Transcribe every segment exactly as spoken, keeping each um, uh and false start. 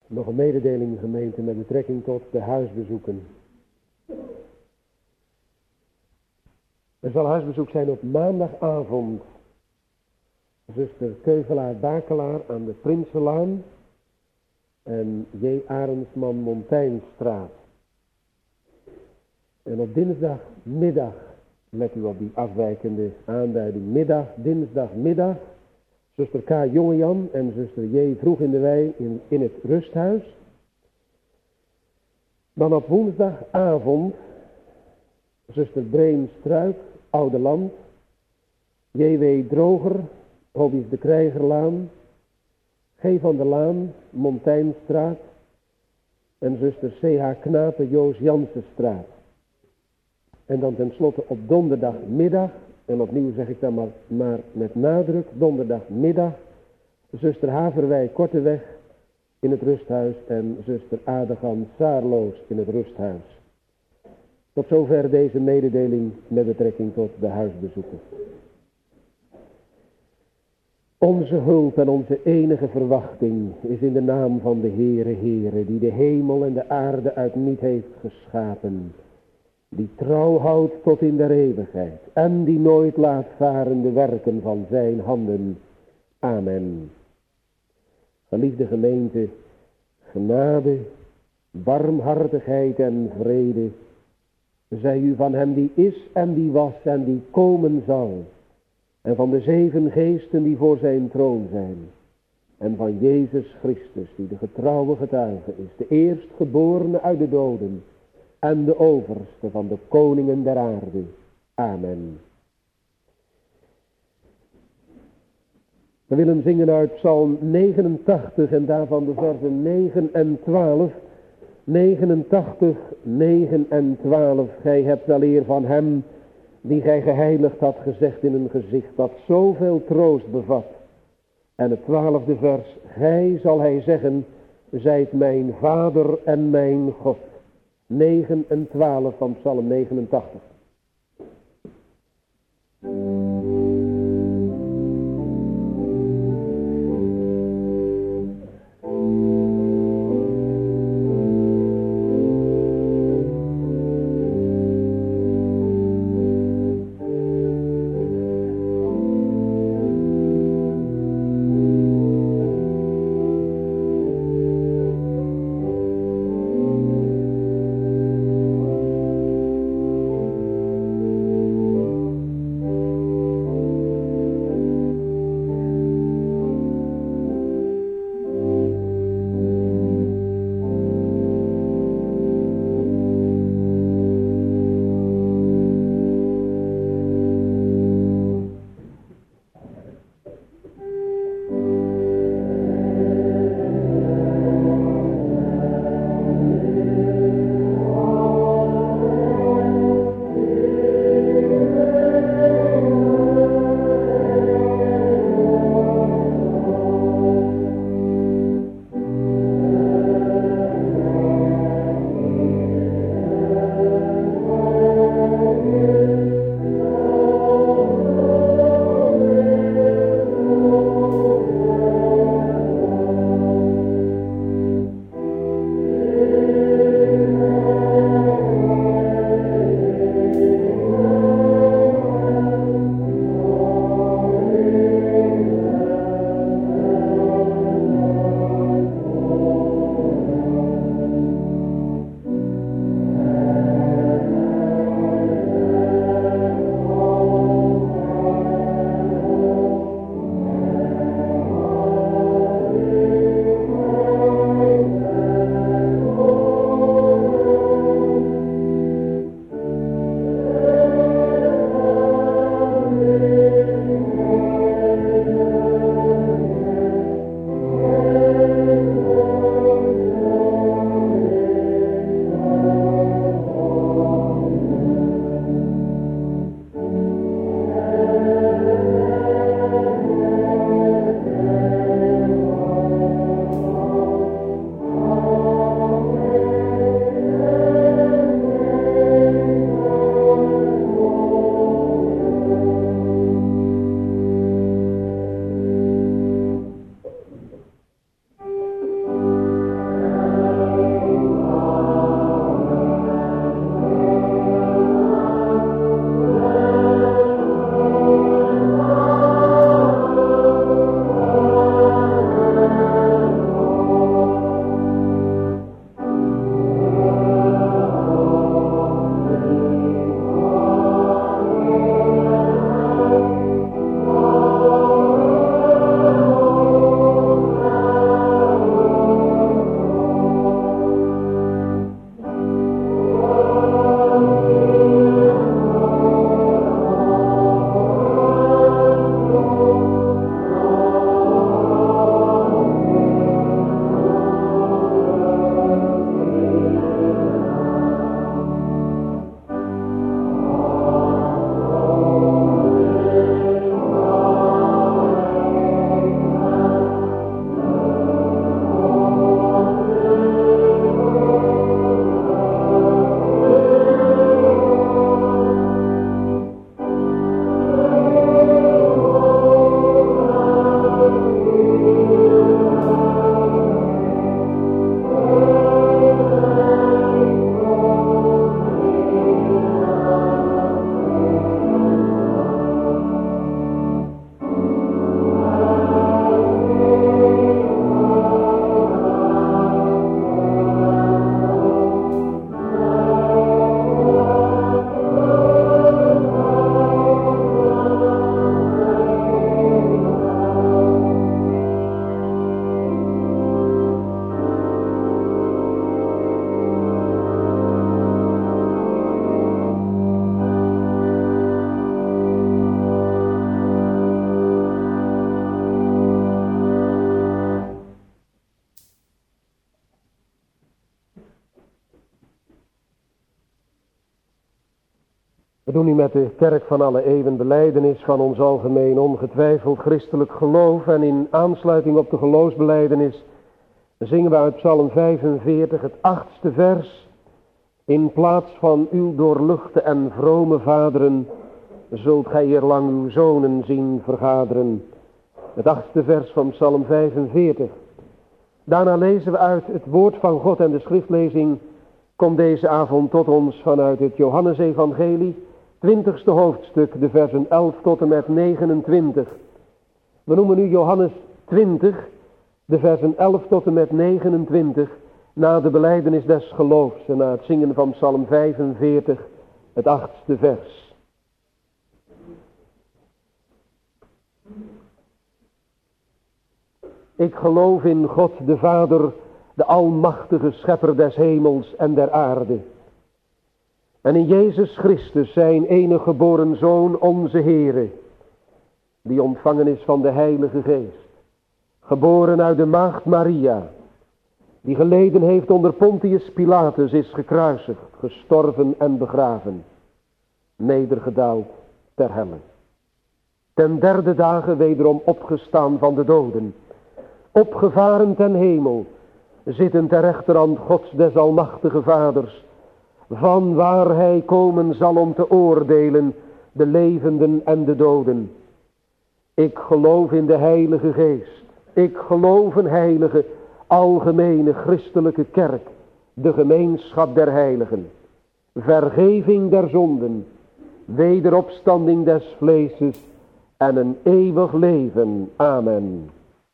Nog een mededeling, gemeente, met betrekking tot de huisbezoeken. Er zal huisbezoek zijn op maandagavond. Zuster Keuvelaar-Bakelaar aan de Prinsenlaan en J. Arendsman Montijnstraat. En op dinsdagmiddag, let u op die afwijkende aanduiding, middag, dinsdagmiddag, zuster K. Jongejan en zuster J. Vroeg in de Wei in, in het rusthuis. Dan op woensdagavond, zuster Breen Struik, Oude Land, J W Droger, Hobbies de Krijgerlaan, G. van der Laan, Montijnstraat en zuster C H Knapen, Joos Jansenstraat. En dan tenslotte op donderdagmiddag, en opnieuw zeg ik dan maar, maar met nadruk, donderdagmiddag, zuster Haverwij Korteweg in het rusthuis en zuster Adegan Saarloos in het rusthuis. Tot zover deze mededeling met betrekking tot de huisbezoeken. Onze hulp en onze enige verwachting is in de naam van de Heere Heere, die de hemel en de aarde uit niet heeft geschapen, die trouw houdt tot in der eeuwigheid en die nooit laat varen de werken van zijn handen. Amen. Geliefde gemeente, genade, barmhartigheid en vrede zij u van hem die is en die was en die komen zal, en van de zeven geesten die voor zijn troon zijn, en van Jezus Christus die de getrouwe getuige is, de eerstgeborene uit de doden en de overste van de koningen der aarde. Amen. We willen zingen uit Psalm negenentachtig en daarvan de versen negen en twaalf. negenentachtig, negen en twaalf. Gij hebt wel eer van hem die gij geheiligd had gezegd in een gezicht dat zoveel troost bevat. En het twaalfde vers. Gij, zal hij zeggen, zijt mijn vader en mijn God. negen en twaalf van Psalm negenentachtig. We doen nu met de kerk van alle eeuwen belijdenis van ons algemeen ongetwijfeld christelijk geloof. En in aansluiting op de geloofsbelijdenis zingen we uit Psalm vijfenveertig het achtste vers. In plaats van uw doorluchte en vrome vaderen zult gij eerlang uw zonen zien vergaderen. Het achtste vers van Psalm vijfenveertig. Daarna lezen we uit het woord van God en de schriftlezing komt deze avond tot ons vanuit het Johannesevangelie, twintigste hoofdstuk, de versen elf tot en met negenentwintig. We noemen nu Johannes twintig, de versen elf tot en met negenentwintig, na de belijdenis des geloofs en na het zingen van Psalm vijfenveertig, het achtste vers. Ik geloof in God de Vader, de almachtige schepper des hemels en der aarde. En in Jezus Christus, zijn enige geboren Zoon, onze Heere, die ontvangen is van de Heilige Geest. Geboren uit de maagd Maria, die geleden heeft onder Pontius Pilatus, is gekruisigd, gestorven en begraven, nedergedaald ter helle. Ten derde dagen wederom opgestaan van de doden, opgevaren ten hemel, zitten ter rechterhand Gods des almachtige Vaders, van waar hij komen zal om te oordelen de levenden en de doden. Ik geloof in de Heilige Geest. Ik geloof een heilige, algemene christelijke kerk, de gemeenschap der heiligen, vergeving der zonden, wederopstanding des vleeses en een eeuwig leven. Amen.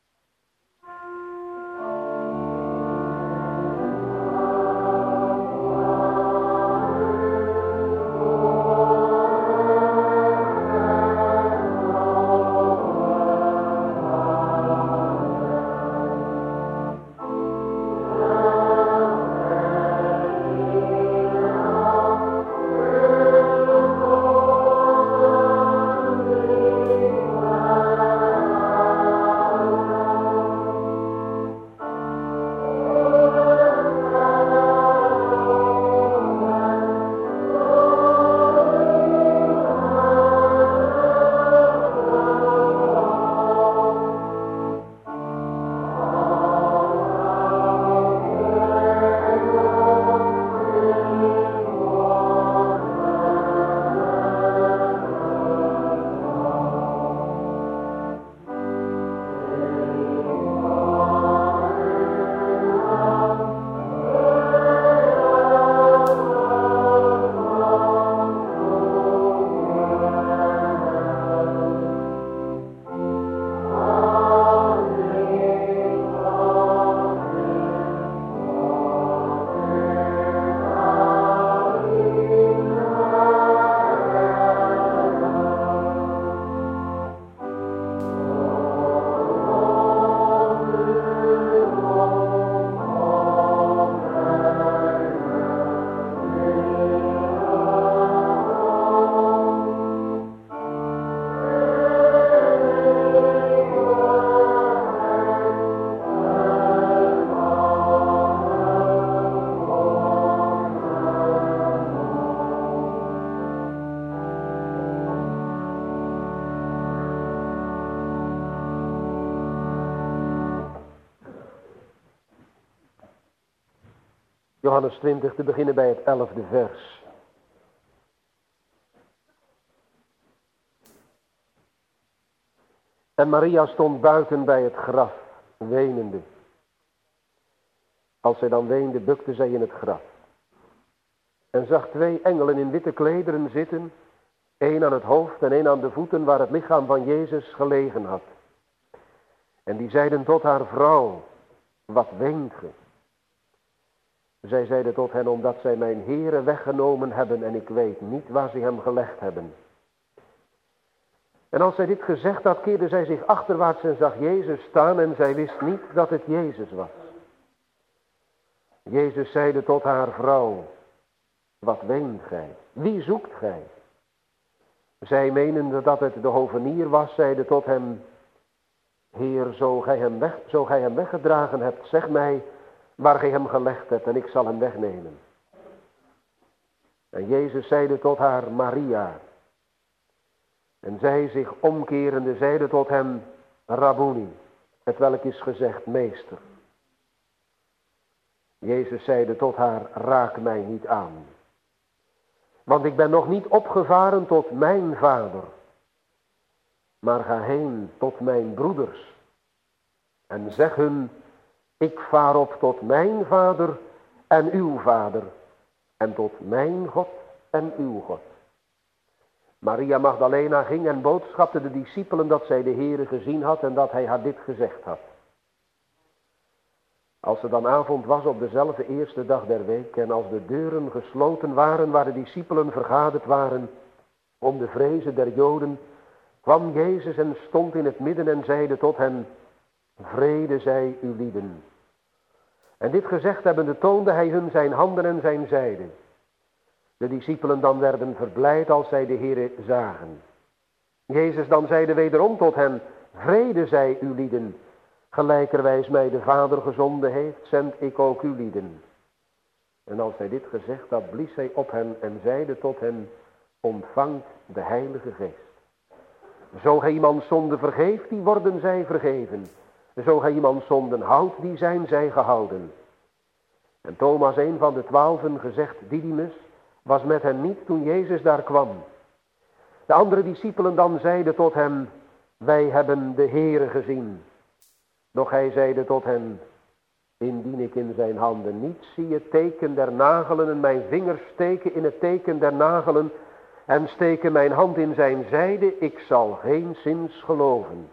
Johannes twintig, te beginnen bij het elfde vers. En Maria stond buiten bij het graf, wenende. Als zij dan weende, bukte zij in het graf. En zag twee engelen in witte klederen zitten, één aan het hoofd en één aan de voeten, waar het lichaam van Jezus gelegen had. En die zeiden tot haar: vrouw, wat weent ge? Zij zeiden tot hen: omdat zij mijn Heere weggenomen hebben en ik weet niet waar ze hem gelegd hebben. En als zij dit gezegd had, keerde zij zich achterwaarts en zag Jezus staan en zij wist niet dat het Jezus was. Jezus zeide tot haar: vrouw, wat weent gij? Wie zoekt gij? Zij menende dat het de hovenier was, zeide tot hem: Heer, zo gij hem, weg, zo gij hem weggedragen hebt, zeg mij waar gij hem gelegd hebt en ik zal hem wegnemen. En Jezus zeide tot haar, Maria. En zij zich omkerende zeide tot hem, Rabboni, het welk is gezegd, meester. Jezus zeide tot haar, raak mij niet aan. Want ik ben nog niet opgevaren tot mijn vader. Maar ga heen tot mijn broeders. En zeg hun, ik vaar op tot mijn vader en uw vader. En tot mijn God en uw God. Maria Magdalena ging en boodschapte de discipelen dat zij de Heere gezien had en dat hij haar dit gezegd had. Als het dan avond was op dezelfde eerste dag der week en als de deuren gesloten waren waar de discipelen vergaderd waren om de vrezen der Joden, kwam Jezus en stond in het midden en zeide tot hen, vrede zij uw lieden. En dit gezegd hebbende toonde hij hun zijn handen en zijn zijde. De discipelen dan werden verblijd als zij de Heere zagen. Jezus dan zeide wederom tot hen, vrede zij uw lieden. Gelijkerwijs mij de Vader gezonden heeft, zend ik ook uw lieden. En als hij dit gezegd had, blies hij op hen en zeide tot hen, ontvangt de Heilige Geest. Zo gij iemand zonde vergeeft, die worden zij vergeven. Zo gij iemand zonden houdt, die zijn zij gehouden. En Thomas, een van de twaalfen, gezegd Didymus, was met hen niet toen Jezus daar kwam. De andere discipelen dan zeiden tot hem, wij hebben de Heere gezien. Doch hij zeide tot hen, indien ik in zijn handen niet zie het teken der nagelen en mijn vingers steken in het teken der nagelen en steken mijn hand in zijn zijde, ik zal geenszins geloven.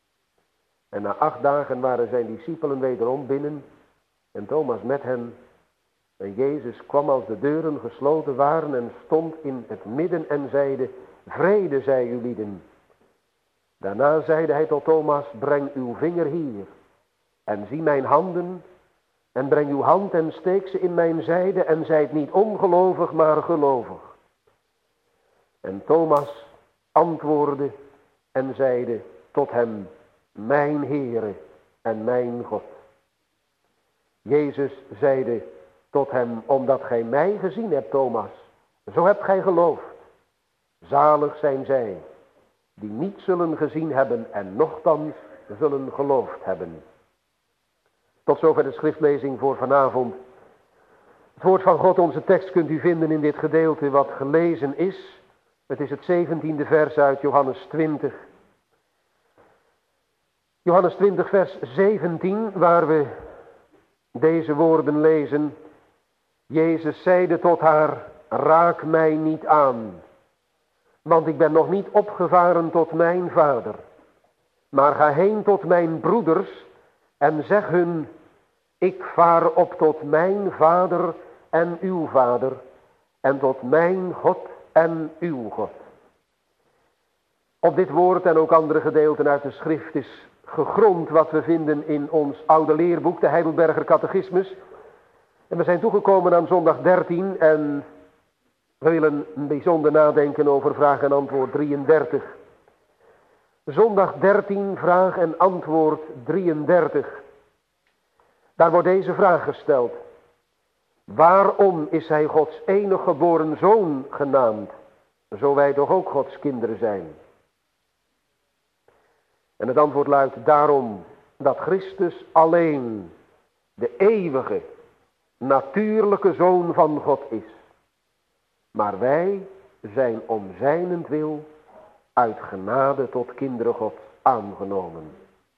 En na acht dagen waren zijn discipelen wederom binnen en Thomas met hen. En Jezus kwam als de deuren gesloten waren en stond in het midden en zeide, vrede zij uw lieden. Daarna zeide hij tot Thomas, breng uw vinger hier en zie mijn handen en breng uw hand en steek ze in mijn zijde en zijt niet ongelovig, maar gelovig. En Thomas antwoordde en zeide tot hem, mijn Heere en mijn God. Jezus zeide tot hem, omdat gij mij gezien hebt, Thomas, zo hebt gij geloofd. Zalig zijn zij die niet zullen gezien hebben en nochtans zullen geloofd hebben. Tot zover de schriftlezing voor vanavond. Het woord van God, onze tekst, kunt u vinden in dit gedeelte wat gelezen is. Het is het zeventiende vers uit Johannes twintig. Johannes twintig vers zeventien, waar we deze woorden lezen. Jezus zeide tot haar, raak mij niet aan, want ik ben nog niet opgevaren tot mijn vader. Maar ga heen tot mijn broeders en zeg hun, ik vaar op tot mijn vader en uw vader en tot mijn God en uw God. Op dit woord en ook andere gedeelten uit de schrift is gegrond wat we vinden in ons oude leerboek, de Heidelberger Catechismus. En we zijn toegekomen aan zondag dertien en we willen een bijzonder nadenken over vraag en antwoord drieëndertig. Zondag dertien, vraag en antwoord drieëndertig. Daar wordt deze vraag gesteld. Waarom is hij Gods enige geboren zoon genaamd, zo wij toch ook Gods kinderen zijn? En het antwoord luidt daarom dat Christus alleen de eeuwige, natuurlijke zoon van God is. Maar wij zijn om zijnentwil uit genade tot kinderen Gods aangenomen.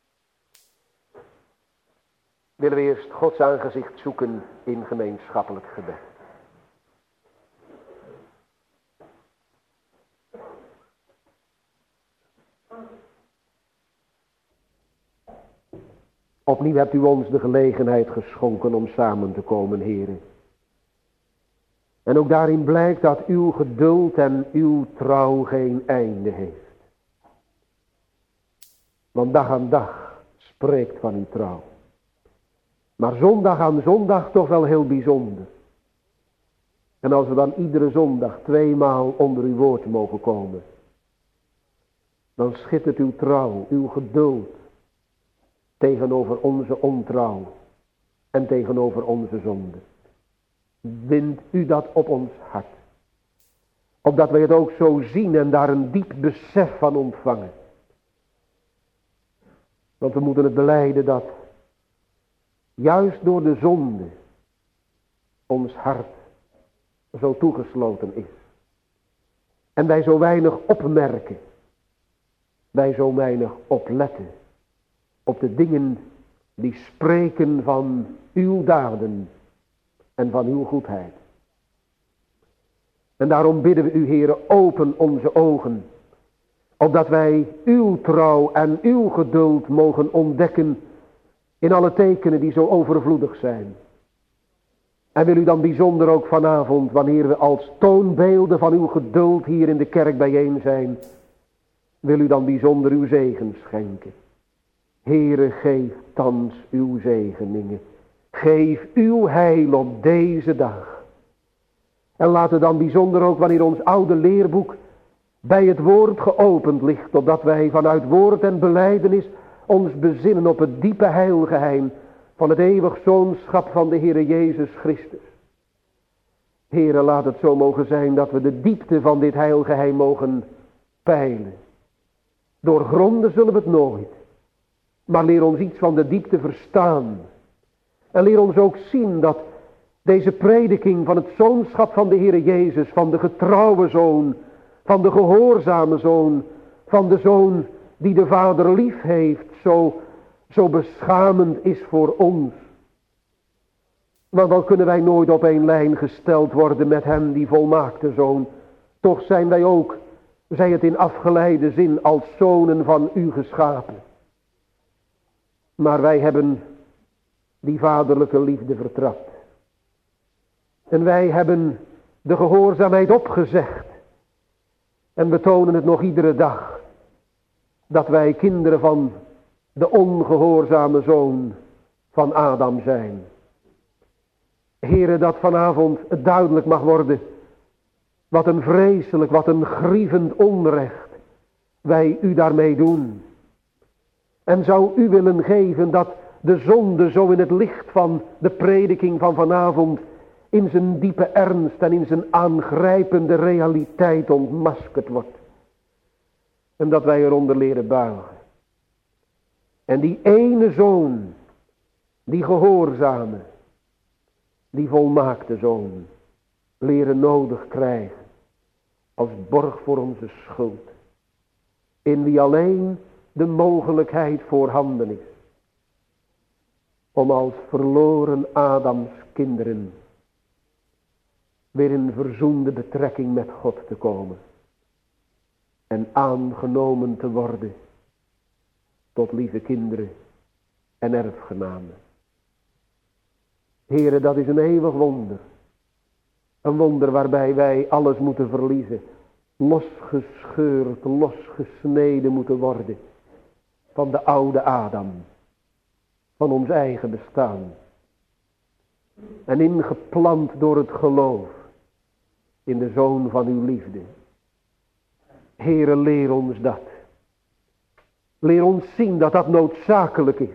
Willen we eerst Gods aangezicht zoeken in gemeenschappelijk gebed. Opnieuw hebt u ons de gelegenheid geschonken om samen te komen, Heere. En ook daarin blijkt dat uw geduld en uw trouw geen einde heeft. Want dag aan dag spreekt van uw trouw. Maar zondag aan zondag toch wel heel bijzonder. En als we dan iedere zondag tweemaal onder uw woord mogen komen, dan schittert uw trouw, uw geduld tegenover onze ontrouw en tegenover onze zonde. Wind u dat op ons hart. Opdat wij het ook zo zien en daar een diep besef van ontvangen. Want we moeten het belijden dat juist door de zonde ons hart zo toegesloten is. En wij zo weinig opmerken. Wij zo weinig opletten op de dingen die spreken van uw daden en van uw goedheid. En daarom bidden we u, Heere, open onze ogen, opdat wij uw trouw en uw geduld mogen ontdekken in alle tekenen die zo overvloedig zijn. En wil u dan bijzonder ook vanavond, wanneer we als toonbeelden van uw geduld hier in de kerk bijeen zijn, wil u dan bijzonder uw zegen schenken. Heere, geef thans uw zegeningen. Geef uw heil op deze dag. En laat het dan bijzonder ook wanneer ons oude leerboek bij het woord geopend ligt, opdat wij vanuit woord en belijdenis ons bezinnen op het diepe heilgeheim van het eeuwig zoonschap van de Heere Jezus Christus. Heere, laat het zo mogen zijn dat we de diepte van dit heilgeheim mogen peilen. Doorgronden zullen we het nooit, maar leer ons iets van de diepte verstaan. En leer ons ook zien dat deze prediking van het zoonschap van de Heere Jezus, van de getrouwe zoon, van de gehoorzame zoon, van de zoon die de Vader lief heeft, zo, zo beschamend is voor ons. Want dan kunnen wij nooit op één lijn gesteld worden met hem, die volmaakte zoon. Toch zijn wij ook, zij het in afgeleide zin, als zonen van u geschapen. Maar wij hebben die vaderlijke liefde vertrapt. En wij hebben de gehoorzaamheid opgezegd. En we tonen het nog iedere dag. Dat wij kinderen van de ongehoorzame zoon van Adam zijn. Heere, dat vanavond het duidelijk mag worden. Wat een vreselijk, wat een grievend onrecht wij u daarmee doen. En zou u willen geven dat de zonde zo in het licht van de prediking van vanavond in zijn diepe ernst en in zijn aangrijpende realiteit ontmaskerd wordt. En dat wij eronder leren buigen. En die ene zoon, die gehoorzame, die volmaakte zoon, leren nodig krijgen als borg voor onze schuld. In wie alleen de mogelijkheid voorhanden is om als verloren Adams kinderen weer in verzoende betrekking met God te komen. En aangenomen te worden tot lieve kinderen en erfgenamen. Heere, dat is een eeuwig wonder. Een wonder waarbij wij alles moeten verliezen. Losgescheurd, losgesneden moeten worden. Van de oude Adam. Van ons eigen bestaan. En ingeplant door het geloof in de Zoon van uw liefde. Heere, leer ons dat. Leer ons zien dat dat noodzakelijk is.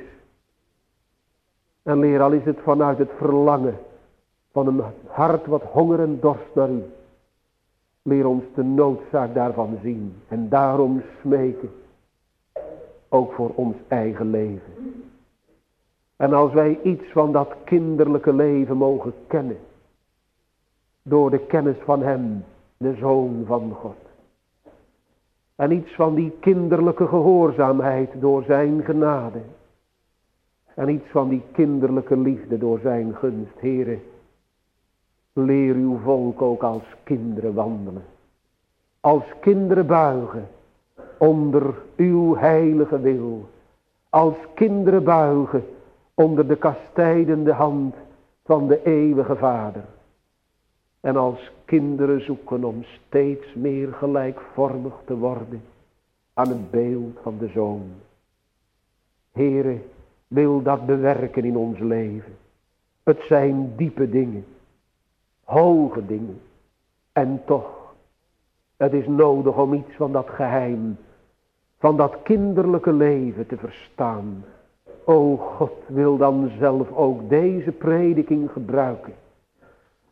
En leer, al is het vanuit het verlangen van een hart wat honger en dorst naar u. Leer ons de noodzaak daarvan zien. En daarom smeken. Ook voor ons eigen leven. En als wij iets van dat kinderlijke leven mogen kennen. Door de kennis van hem, de Zoon van God. En iets van die kinderlijke gehoorzaamheid door zijn genade. En iets van die kinderlijke liefde door zijn gunst. Heere, leer uw volk ook als kinderen wandelen. Als kinderen buigen onder uw heilige wil. Als kinderen buigen onder de kastijdende hand van de eeuwige Vader. En als kinderen zoeken om steeds meer gelijkvormig te worden aan het beeld van de Zoon. Heere, wil dat bewerken in ons leven. Het zijn diepe dingen, hoge dingen. En toch, het is nodig om iets van dat geheim, van dat kinderlijke leven te verstaan. O God, wil dan zelf ook deze prediking gebruiken.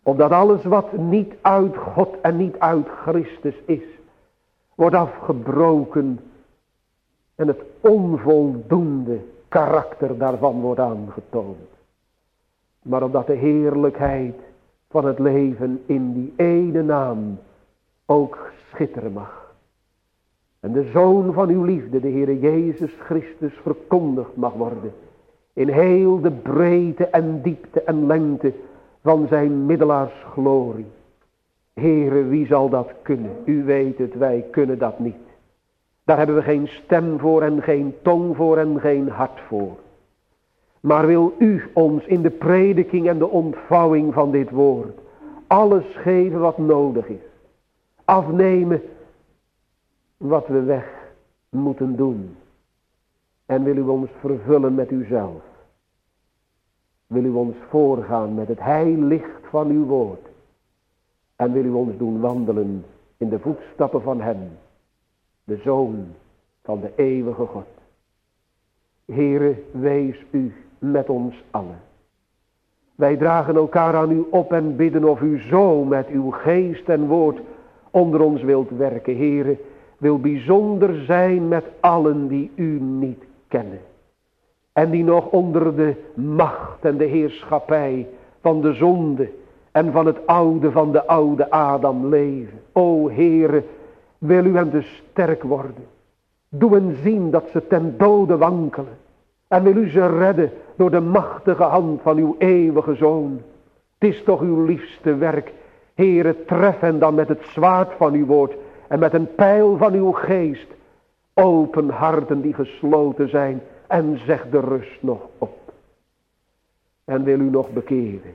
Opdat alles wat niet uit God en niet uit Christus is, wordt afgebroken en het onvoldoende karakter daarvan wordt aangetoond. Maar opdat de heerlijkheid van het leven in die ene naam ook schitteren mag. En de Zoon van uw liefde, de Heere Jezus Christus, verkondigd mag worden. In heel de breedte en diepte en lengte van zijn middelaarsglorie. Heere, wie zal dat kunnen? U weet het, wij kunnen dat niet. Daar hebben we geen stem voor en geen tong voor en geen hart voor. Maar wil u ons in de prediking en de ontvouwing van dit woord alles geven wat nodig is. Afnemen wat we weg moeten doen. En wil u ons vervullen met uzelf. Wil u ons voorgaan met het heilicht van uw woord. En wil u ons doen wandelen in de voetstappen van hem. De Zoon van de eeuwige God. Heere, wees u met ons allen. Wij dragen elkaar aan u op en bidden of u zo met uw geest en woord onder ons wilt werken. Heere, wil bijzonder zijn met allen die u niet kennen. En die nog onder de macht en de heerschappij van de zonde en van het oude van de oude Adam leven. O Heere, wil u hen te sterk worden. Doe hen zien dat ze ten dode wankelen. En wil u ze redden door de machtige hand van uw eeuwige Zoon. Het is toch uw liefste werk. Heere, tref hen dan met het zwaard van uw woord en met een pijl van uw geest. Open harten die gesloten zijn en zeg de rust nog op. En wil u nog bekeren.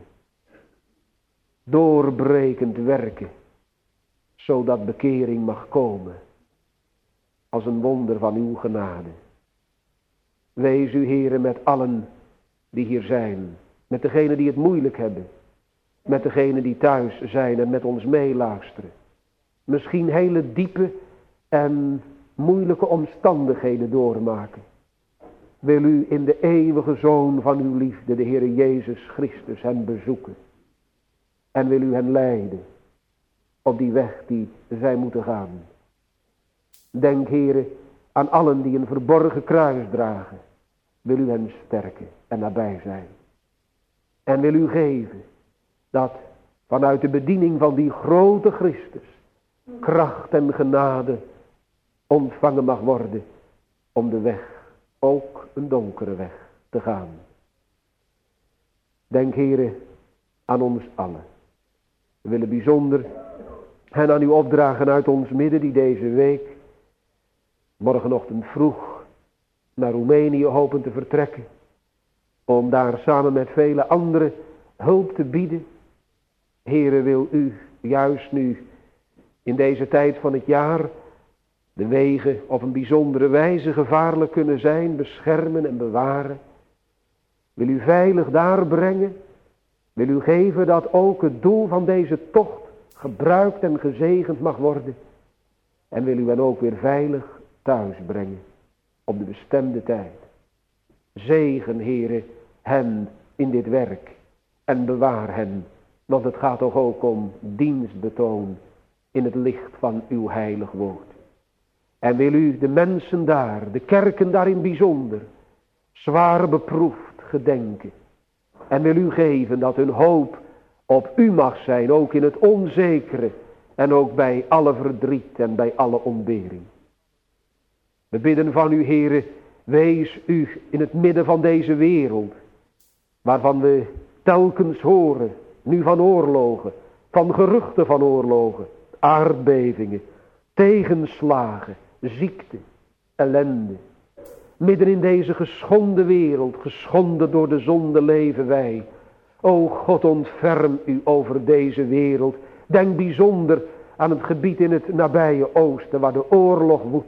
Doorbrekend werken. Zodat bekering mag komen. Als een wonder van uw genade. Wees u, Heere, met allen die hier zijn. Met degenen die het moeilijk hebben. Met degenen die thuis zijn en met ons meeluisteren. Misschien hele diepe en moeilijke omstandigheden doormaken. Wil u in de eeuwige Zoon van uw liefde, de Heere Jezus Christus, hen bezoeken. En wil u hen leiden op die weg die zij moeten gaan. Denk, Heere, aan allen die een verborgen kruis dragen. Wil u hen sterken en nabij zijn. En wil u geven dat vanuit de bediening van die grote Christus kracht en genade ontvangen mag worden om de weg, ook een donkere weg, te gaan. Denk, Heere, aan ons allen. We willen bijzonder hen aan u opdragen uit ons midden die deze week morgenochtend vroeg naar Roemenië hopen te vertrekken. Om daar samen met vele anderen hulp te bieden. Heere, wil u juist nu in deze tijd van het jaar de wegen op een bijzondere wijze gevaarlijk kunnen zijn, beschermen en bewaren. Wil u veilig daar brengen. Wil u geven dat ook het doel van deze tocht gebruikt en gezegend mag worden. En wil u hen ook weer veilig thuis brengen op de bestemde tijd. Zegen, Heere, hen in dit werk en bewaar hen. Want het gaat toch ook om dienstbetoon in het licht van uw heilig woord. En wil u de mensen daar, de kerken daarin bijzonder, zwaar beproefd gedenken. En wil u geven dat hun hoop op u mag zijn, ook in het onzekere en ook bij alle verdriet en bij alle ontbering. We bidden van u, Heere, wees u in het midden van deze wereld, waarvan we telkens horen, nu van oorlogen, van geruchten van oorlogen, aardbevingen, tegenslagen, ziekte, ellende. Midden in deze geschonden wereld, geschonden door de zonde leven wij. O God, ontferm u over deze wereld. Denk bijzonder aan het gebied in het nabije oosten waar de oorlog woedt.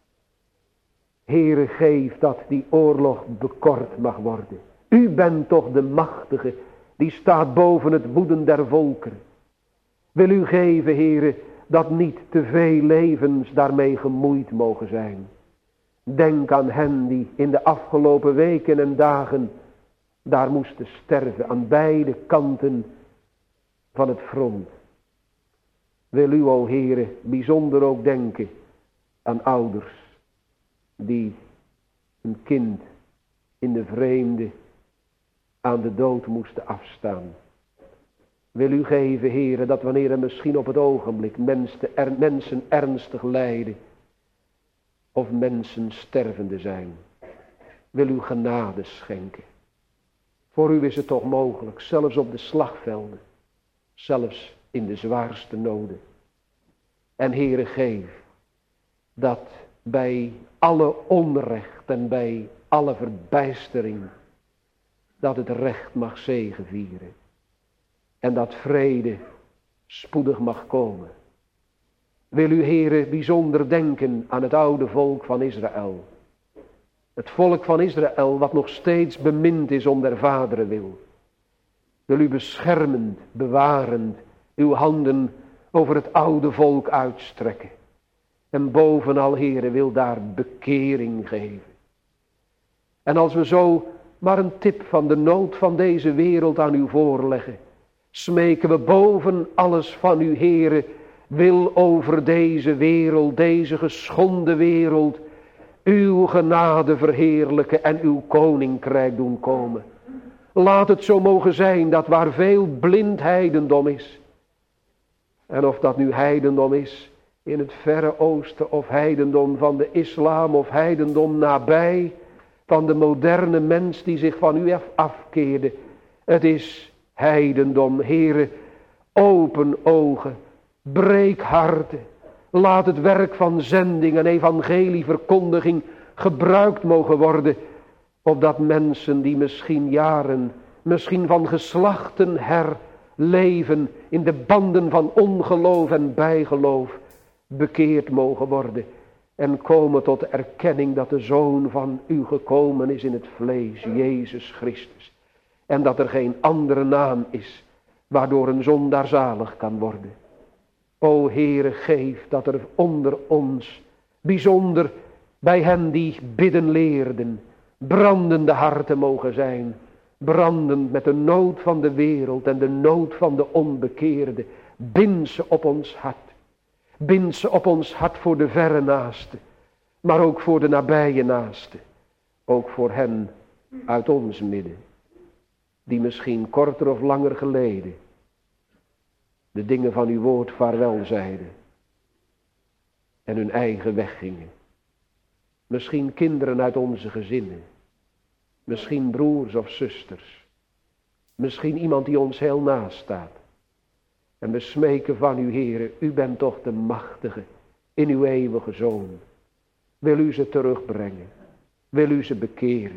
Heere, geef dat die oorlog bekort mag worden. U bent toch de machtige, die staat boven het woeden der volkeren. Wil u geven, Heere, dat niet te veel levens daarmee gemoeid mogen zijn. Denk aan hen die in de afgelopen weken en dagen daar moesten sterven aan beide kanten van het front. Wil u, o Heere, bijzonder ook denken aan ouders die een kind in de vreemde aan de dood moesten afstaan. Wil u geven, Heere, dat wanneer er misschien op het ogenblik mensen, er, mensen ernstig lijden of mensen stervende zijn, wil u genade schenken. Voor u is het toch mogelijk, zelfs op de slagvelden, zelfs in de zwaarste noden. En Heere, geef dat bij alle onrecht en bij alle verbijstering, dat het recht mag zegevieren. En dat vrede spoedig mag komen. Wil u, Heere, bijzonder denken aan het oude volk van Israël. Het volk van Israël wat nog steeds bemind is om der vaderen wil. Wil u beschermend, bewarend uw handen over het oude volk uitstrekken. En bovenal, Heere, wil daar bekering geven. En als we zo maar een tip van de nood van deze wereld aan u voorleggen, smeken we boven alles van u, Heere, wil over deze wereld, deze geschonden wereld, uw genade verheerlijken en uw koninkrijk doen komen. Laat het zo mogen zijn dat waar veel blind heidendom is, en of dat nu heidendom is in het verre oosten, of heidendom van de islam, of heidendom nabij, van de moderne mens die zich van u afkeerde. Het is heidendom, Heere, open ogen, breek harten. Laat het werk van zending en evangelieverkondiging gebruikt mogen worden, opdat mensen die misschien jaren, misschien van geslachten her leven in de banden van ongeloof en bijgeloof, bekeerd mogen worden en komen tot de erkenning dat de Zoon van u gekomen is in het vlees, Jezus Christus. En dat er geen andere naam is waardoor een zondaar zalig kan worden. O Heere, geef dat er onder ons, bijzonder bij hen die bidden leerden, brandende harten mogen zijn. Brandend met de nood van de wereld en de nood van de onbekeerde. Bind ze op ons hart. Bind ze op ons hart voor de verre naaste, maar ook voor de nabije naaste. Ook voor hen uit ons midden, die misschien korter of langer geleden de dingen van uw woord vaarwel zeiden en hun eigen weg gingen. Misschien kinderen uit onze gezinnen, misschien broers of zusters, misschien iemand die ons heel naast staat. En we smeken van u, Heere, u bent toch de machtige in uw eeuwige Zoon. Wil u ze terugbrengen, wil u ze bekeren.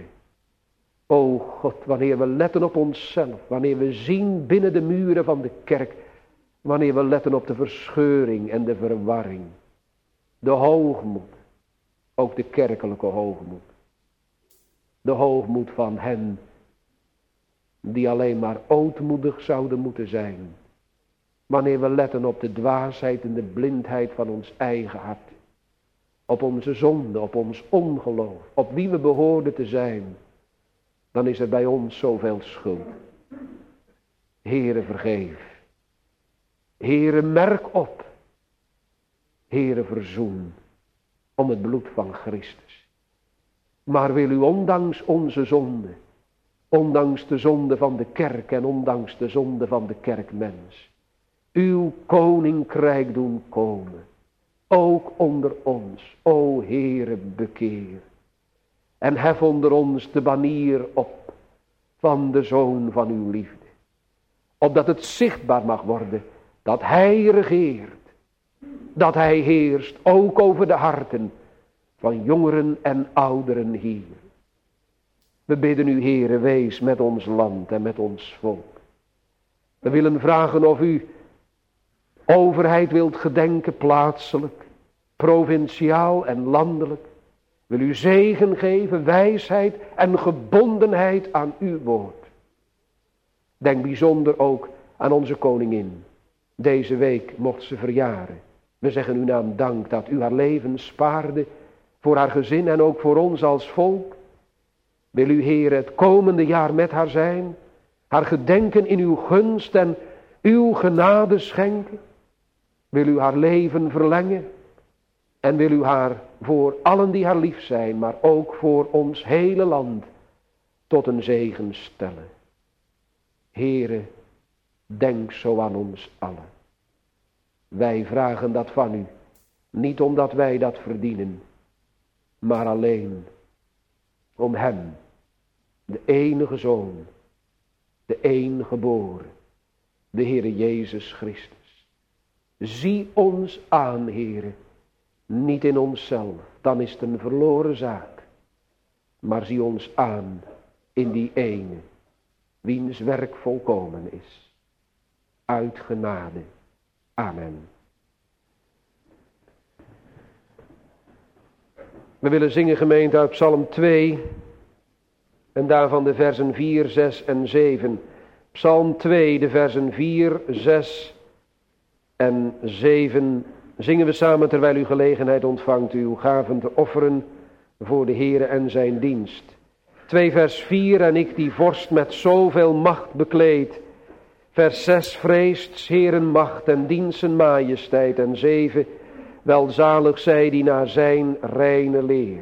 O God, wanneer we letten op onszelf, wanneer we zien binnen de muren van de kerk, wanneer we letten op de verscheuring en de verwarring, de hoogmoed, ook de kerkelijke hoogmoed, de hoogmoed van hen die alleen maar ootmoedig zouden moeten zijn, wanneer we letten op de dwaasheid en de blindheid van ons eigen hart, op onze zonde, op ons ongeloof, op wie we behoorden te zijn, dan is er bij ons zoveel schuld. Heere, vergeef. Heere, merk op. Heere, verzoen om het bloed van Christus. Maar wil u ondanks onze zonde, ondanks de zonde van de kerk en ondanks de zonde van de kerkmens, uw koninkrijk doen komen, ook onder ons, o Heere, bekeer. En hef onder ons de banier op van de Zoon van uw liefde. Opdat het zichtbaar mag worden dat Hij regeert. Dat Hij heerst ook over de harten van jongeren en ouderen hier. We bidden u, Heere, wees met ons land en met ons volk. We willen vragen of u overheid wilt gedenken, plaatselijk, provinciaal en landelijk. Wil u zegen geven, wijsheid en gebondenheid aan uw woord. Denk bijzonder ook aan onze koningin. Deze week mocht ze verjaren. We zeggen uw naam dank dat u haar leven spaarde voor haar gezin en ook voor ons als volk. Wil u, Heer, het komende jaar met haar zijn, haar gedenken in uw gunst en uw genade schenken. Wil u haar leven verlengen. En wil u haar voor allen die haar lief zijn, maar ook voor ons hele land, tot een zegen stellen. Heere, denk zo aan ons allen. Wij vragen dat van u, niet omdat wij dat verdienen, maar alleen om hem, de enige Zoon, de eengeboren, de Heere Jezus Christus. Zie ons aan, Heere, niet in onszelf, dan is het een verloren zaak, maar zie ons aan in die ene, wiens werk volkomen is. Uit genade. Amen. We willen zingen, gemeente, uit Psalm twee en daarvan de versen vier, zes en zeven. Psalm twee, de versen vier, zes en zeven zingen we samen terwijl u gelegenheid ontvangt uw gaven te offeren voor de Heere en zijn dienst. twee vers vier, en ik die vorst met zoveel macht bekleed. Vers zes, vreest 's Heeren macht en dient zijn majesteit. En zeven, welzalig zij die naar zijn reine leer.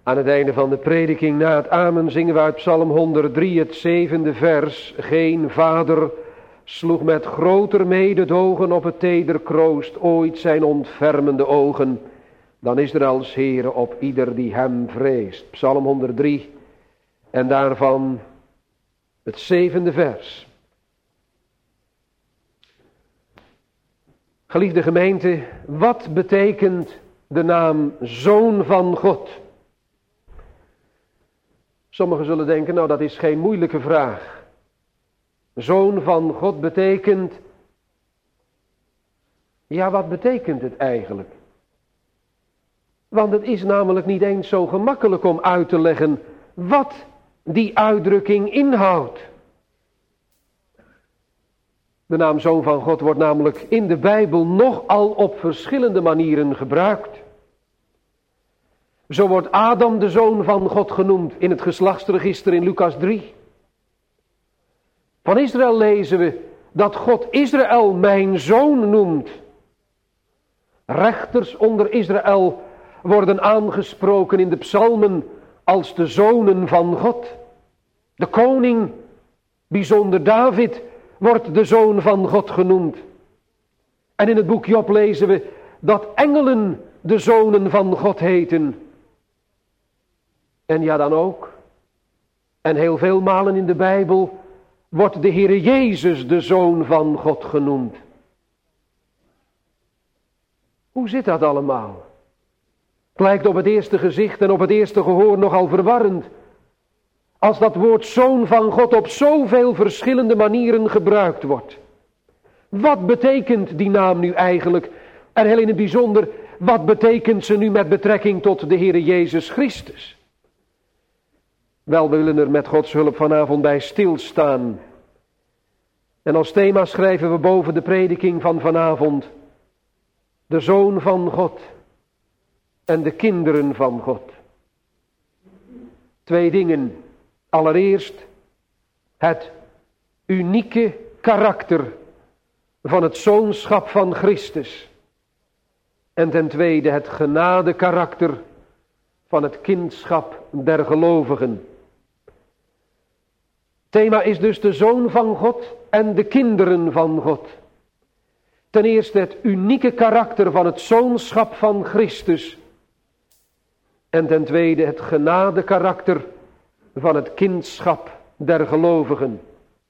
Aan het einde van de prediking na het amen zingen we uit Psalm honderddrie het zevende vers. Geen vader sloeg met groter mededogen op het teder kroost ooit zijn ontfermende ogen dan Israëls Heere op ieder die hem vreest. Psalm honderddrie en daarvan het zevende vers. Geliefde gemeente, wat betekent de naam Zoon van God? Sommigen zullen denken, nou dat is geen moeilijke vraag. Zoon van God betekent, ja wat betekent het eigenlijk? Want het is namelijk niet eens zo gemakkelijk om uit te leggen wat die uitdrukking inhoudt. De naam Zoon van God wordt namelijk in de Bijbel nogal op verschillende manieren gebruikt. Zo wordt Adam de Zoon van God genoemd in het geslachtsregister in Lucas drie. Van Israël lezen we dat God Israël mijn zoon noemt. Rechters onder Israël worden aangesproken in de psalmen als de zonen van God. De koning, bijzonder David, wordt de Zoon van God genoemd. En in het boek Job lezen we dat engelen de zonen van God heten. En ja dan ook, en heel veel malen in de Bijbel, wordt de Heere Jezus de Zoon van God genoemd. Hoe zit dat allemaal? Het lijkt op het eerste gezicht en op het eerste gehoor nogal verwarrend. Als dat woord Zoon van God op zoveel verschillende manieren gebruikt wordt. Wat betekent die naam nu eigenlijk? En heel in het bijzonder, wat betekent ze nu met betrekking tot de Heere Jezus Christus? Wel, we willen er met Gods hulp vanavond bij stilstaan. En als thema schrijven we boven de prediking van vanavond: de Zoon van God en de kinderen van God. Twee dingen. Allereerst het unieke karakter van het zoonschap van Christus. En ten tweede het genade karakter van het kindschap der gelovigen. Thema is dus de Zoon van God en de kinderen van God. Ten eerste het unieke karakter van het zoonschap van Christus. En ten tweede het genade karakter van het kindschap der gelovigen.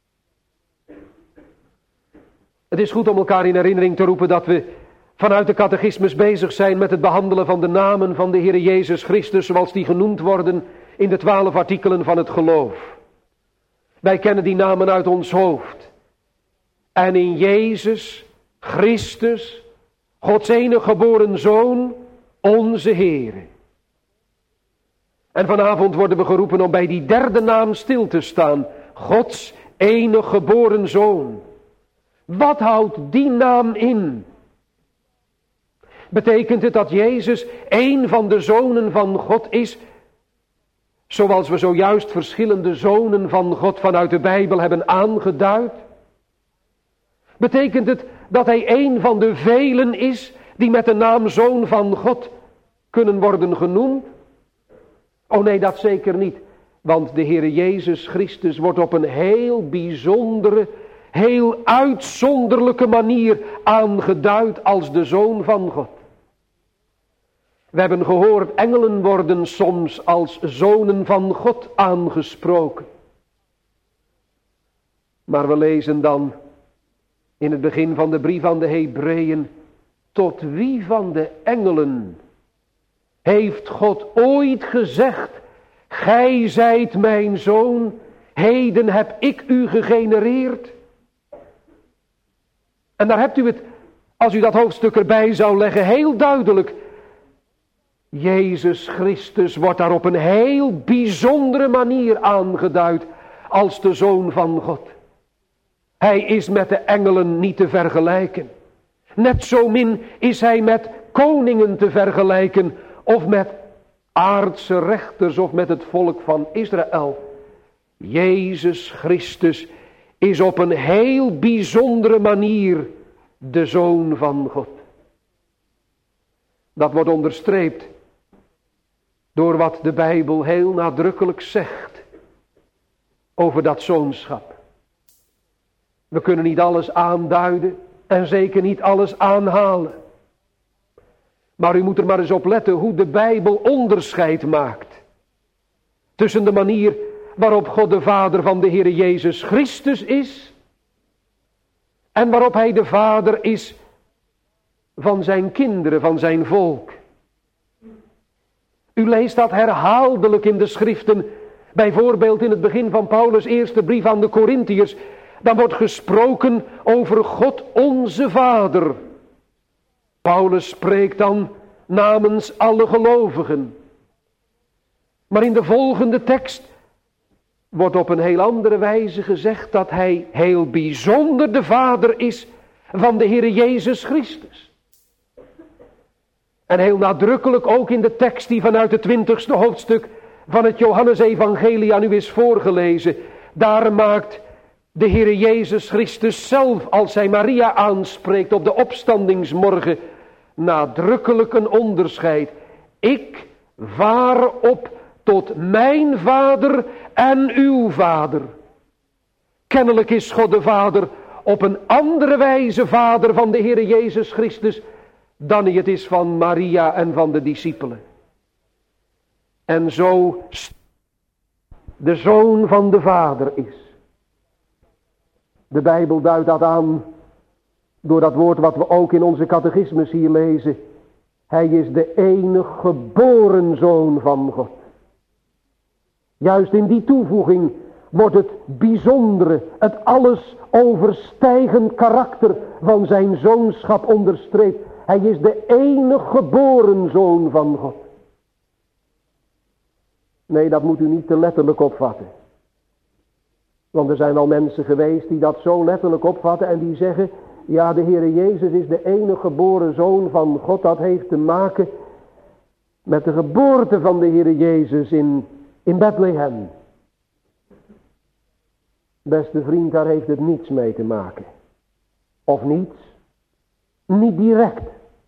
Het is goed om elkaar in herinnering te roepen dat we vanuit de catechismus bezig zijn met het behandelen van de namen van de Heere Jezus Christus, zoals die genoemd worden in de twaalf artikelen van het geloof. Wij kennen die namen uit ons hoofd. En in Jezus Christus, Gods enige geboren Zoon, onze Heere. En vanavond worden we geroepen om bij die derde naam stil te staan. Gods enige geboren Zoon. Wat houdt die naam in? Betekent het dat Jezus een van de zonen van God is? Zoals we zojuist verschillende zonen van God vanuit de Bijbel hebben aangeduid? Betekent het dat hij een van de velen is die met de naam Zoon van God kunnen worden genoemd? Oh nee, dat zeker niet. Want de Heere Jezus Christus wordt op een heel bijzondere, heel uitzonderlijke manier aangeduid als de Zoon van God. We hebben gehoord, engelen worden soms als zonen van God aangesproken. Maar we lezen dan in het begin van de brief aan de Hebreeën: tot wie van de engelen heeft God ooit gezegd: gij zijt mijn zoon, heden heb ik u gegenereerd? En daar hebt u het, als u dat hoofdstuk erbij zou leggen, heel duidelijk. Jezus Christus wordt daar op een heel bijzondere manier aangeduid als de Zoon van God. Hij is met de engelen niet te vergelijken. Net zo min is hij met koningen te vergelijken, of met aardse rechters, of met het volk van Israël. Jezus Christus is op een heel bijzondere manier de Zoon van God. Dat wordt onderstreept door wat de Bijbel heel nadrukkelijk zegt over dat zoonschap. We kunnen niet alles aanduiden en zeker niet alles aanhalen. Maar u moet er maar eens op letten hoe de Bijbel onderscheid maakt tussen de manier waarop God de Vader van de Heere Jezus Christus is en waarop Hij de Vader is van zijn kinderen, van zijn volk. U leest dat herhaaldelijk in de schriften, bijvoorbeeld in het begin van Paulus' eerste brief aan de Korintiërs. Dan wordt gesproken over God onze Vader. Paulus spreekt dan namens alle gelovigen. Maar in de volgende tekst wordt op een heel andere wijze gezegd dat hij heel bijzonder de Vader is van de Heere Jezus Christus. En heel nadrukkelijk ook in de tekst die vanuit het twintigste hoofdstuk van het Johannesevangelie aan u is voorgelezen. Daar maakt de Heere Jezus Christus zelf, als hij Maria aanspreekt op de opstandingsmorgen, nadrukkelijk een onderscheid. Ik vaar op tot mijn Vader en uw Vader. Kennelijk is God de Vader op een andere wijze Vader van de Heere Jezus Christus dan hij het is van Maria en van de discipelen. En zo de Zoon van de Vader is. De Bijbel duidt dat aan door dat woord wat we ook in onze catechismus hier lezen. Hij is de enige geboren Zoon van God. Juist in die toevoeging wordt het bijzondere, het alles overstijgend karakter van zijn zoonschap onderstreept. Hij is de enige geboren Zoon van God. Nee, dat moet u niet te letterlijk opvatten. Want er zijn al mensen geweest die dat zo letterlijk opvatten en die zeggen, ja, de Heere Jezus is de enige geboren Zoon van God. Dat heeft te maken met de geboorte van de Heere Jezus in, in Bethlehem. Beste vriend, daar heeft het niets mee te maken. Of niets? Niet direct.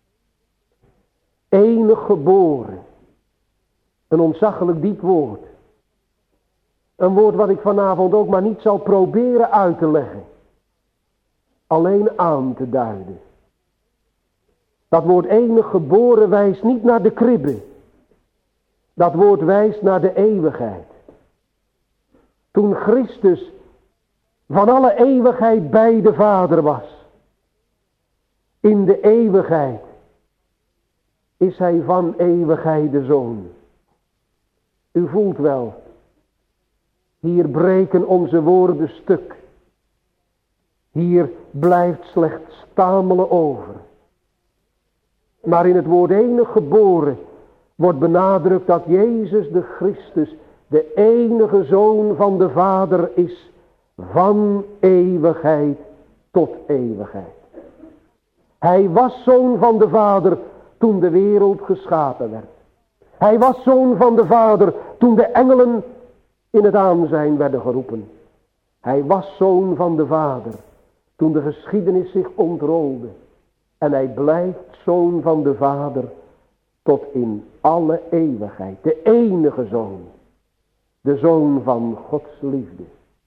Enig geboren. Een ontzaglijk diep woord. Een woord wat ik vanavond ook maar niet zal proberen uit te leggen. Alleen aan te duiden. Dat woord enig geboren wijst niet naar de kribbe. Dat woord wijst naar de eeuwigheid. Toen Christus van alle eeuwigheid bij de Vader was. In de eeuwigheid is hij van eeuwigheid de Zoon. U voelt wel, hier breken onze woorden stuk. Hier blijft slechts stamelen over. Maar in het woord enig geboren wordt benadrukt dat Jezus de Christus de enige Zoon van de Vader is van eeuwigheid tot eeuwigheid. Hij was Zoon van de Vader toen de wereld geschapen werd. Hij was Zoon van de Vader toen de engelen in het aanzijn werden geroepen. Hij was Zoon van de Vader toen de geschiedenis zich ontrolde. En hij blijft Zoon van de Vader tot in alle eeuwigheid. De enige Zoon. De Zoon van Gods liefde.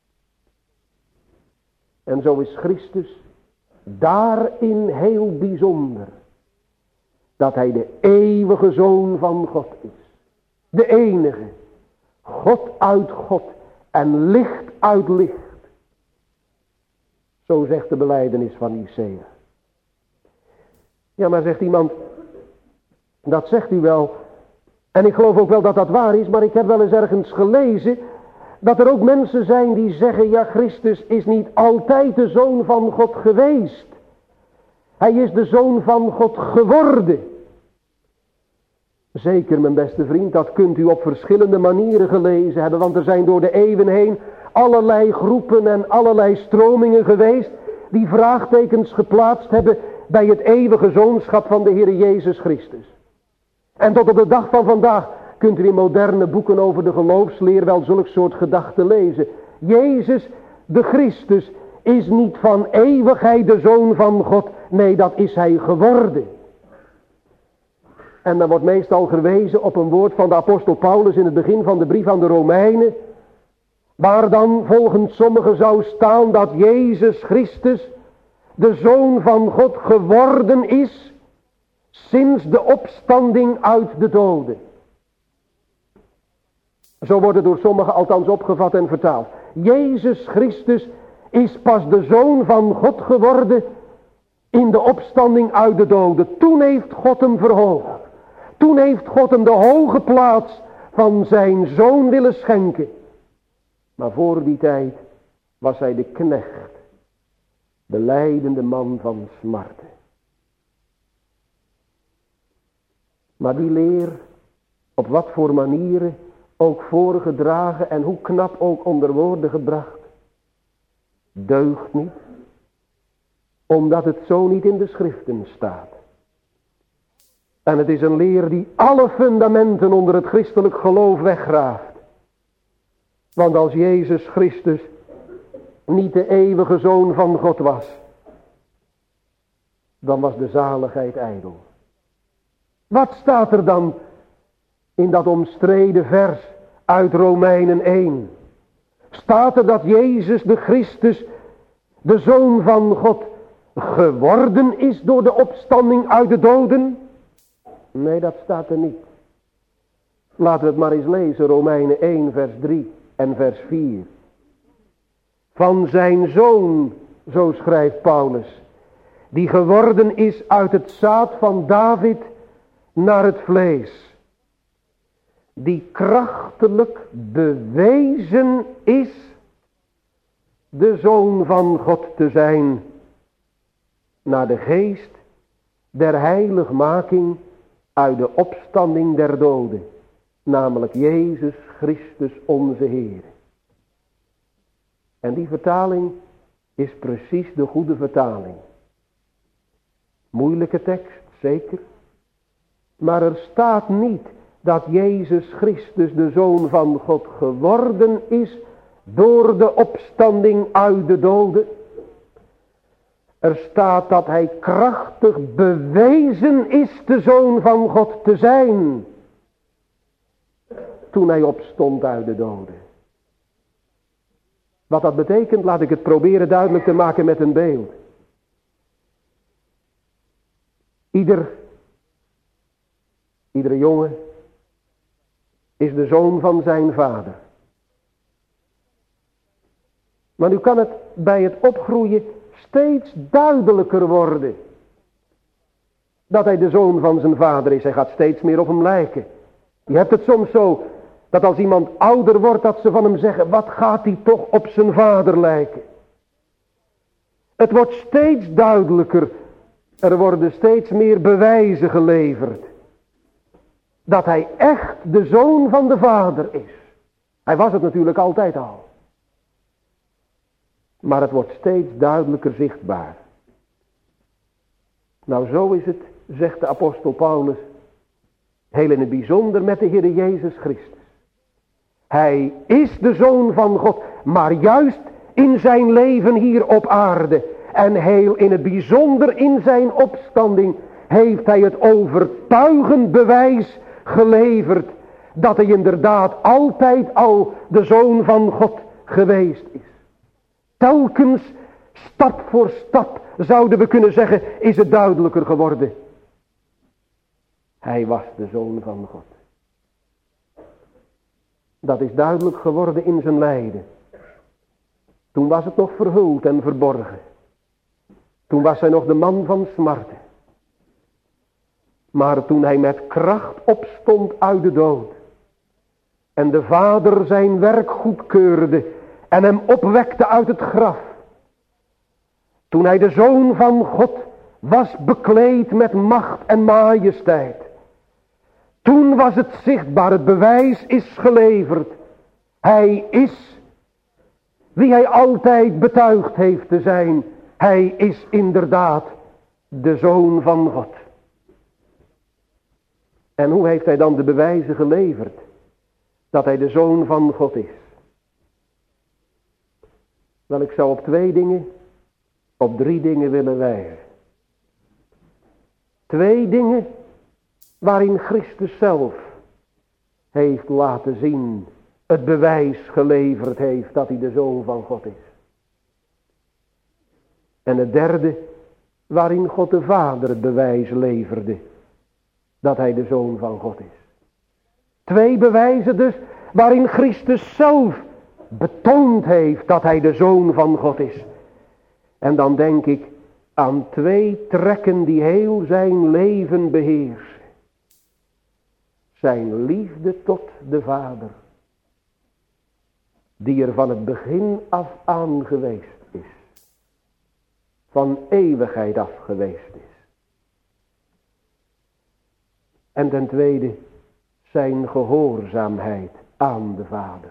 En zo is Christus daarin heel bijzonder. Dat hij de eeuwige Zoon van God is. De enige. God uit God en licht uit licht. Zo zegt de belijdenis van Nicea. Ja, maar zegt iemand, dat zegt u wel. En ik geloof ook wel dat dat waar is, maar ik heb wel eens ergens gelezen dat er ook mensen zijn die zeggen, ja, Christus is niet altijd de Zoon van God geweest. Hij is de Zoon van God geworden. Zeker, mijn beste vriend, dat kunt u op verschillende manieren gelezen hebben, want er zijn door de eeuwen heen allerlei groepen en allerlei stromingen geweest die vraagtekens geplaatst hebben bij het eeuwige zoonschap van de Heere Jezus Christus. En tot op de dag van vandaag kunt u in moderne boeken over de geloofsleer wel zulk soort gedachten lezen. Jezus, de Christus, is niet van eeuwigheid de Zoon van God. Nee, dat is hij geworden. En dan wordt meestal gewezen op een woord van de apostel Paulus in het begin van de brief aan de Romeinen, waar dan volgens sommigen zou staan dat Jezus Christus de Zoon van God geworden is sinds de opstanding uit de doden. Zo wordt het door sommigen althans opgevat en vertaald. Jezus Christus is pas de Zoon van God geworden in de opstanding uit de doden. Toen heeft God hem verhoogd. Toen heeft God hem de hoge plaats van zijn Zoon willen schenken. Maar voor die tijd was hij de knecht, de lijdende man van smarten. Maar die leer, op wat voor manieren ook voorgedragen en hoe knap ook onder woorden gebracht, deugt niet, omdat het zo niet in de schriften staat. En het is een leer die alle fundamenten onder het christelijk geloof weggraaft. Want als Jezus Christus niet de eeuwige Zoon van God was, dan was de zaligheid ijdel. Wat staat er dan in dat omstreden vers uit Romeinen één? Staat er dat Jezus de Christus, de Zoon van God, geworden is door de opstanding uit de doden? Nee, dat staat er niet. Laten we het maar eens lezen, Romeinen één vers drie en vers vier. Van zijn Zoon, zo schrijft Paulus, die geworden is uit het zaad van David naar het vlees, die krachtelijk bewezen is de Zoon van God te zijn, naar de geest der heiligmaking uit de opstanding der doden, namelijk Jezus Christus onze Heer. En die vertaling is precies de goede vertaling. Moeilijke tekst, zeker. Maar er staat niet dat Jezus Christus de Zoon van God geworden is door de opstanding uit de doden. Er staat dat hij krachtig bewezen is de Zoon van God te zijn, toen hij opstond uit de doden. Wat dat betekent, laat ik het proberen duidelijk te maken met een beeld. Ieder, iedere jongen is de zoon van zijn vader. Maar nu kan het bij het opgroeien steeds duidelijker worden dat hij de zoon van zijn vader is. Hij gaat steeds meer op hem lijken. Je hebt het soms zo dat als iemand ouder wordt, dat ze van hem zeggen, wat gaat hij toch op zijn vader lijken. Het wordt steeds duidelijker. Er worden steeds meer bewijzen geleverd dat hij echt de zoon van de vader is. Hij was het natuurlijk altijd al. Maar het wordt steeds duidelijker zichtbaar. Nou, zo is het, zegt de apostel Paulus, heel in het bijzonder met de Heer Jezus Christus. Hij is de Zoon van God, maar juist in zijn leven hier op aarde en heel in het bijzonder in zijn opstanding heeft hij het overtuigend bewijs geleverd dat hij inderdaad altijd al de Zoon van God geweest is. Telkens, stap voor stap, zouden we kunnen zeggen, is het duidelijker geworden. Hij was de Zoon van God. Dat is duidelijk geworden in zijn lijden. Toen was het nog verhuld en verborgen. Toen was hij nog de man van smarten. Maar toen hij met kracht opstond uit de dood en de Vader zijn werk goedkeurde en hem opwekte uit het graf, toen hij de Zoon van God was bekleed met macht en majesteit, toen was het zichtbaar, het bewijs is geleverd. Hij is wie hij altijd betuigd heeft te zijn. Hij is inderdaad de Zoon van God. En hoe heeft hij dan de bewijzen geleverd dat hij de Zoon van God is? Wel, ik zou op twee dingen, op drie dingen willen wijzen. Twee dingen waarin Christus zelf heeft laten zien, het bewijs geleverd heeft dat hij de Zoon van God is. En het derde, waarin God de Vader het bewijs leverde dat hij de Zoon van God is. Twee bewijzen dus, waarin Christus zelf betoond heeft dat hij de Zoon van God is. En dan denk ik aan twee trekken die heel zijn leven beheersen. Zijn liefde tot de Vader, die er van het begin af aan geweest is. Van eeuwigheid af geweest is. En ten tweede, zijn gehoorzaamheid aan de Vader.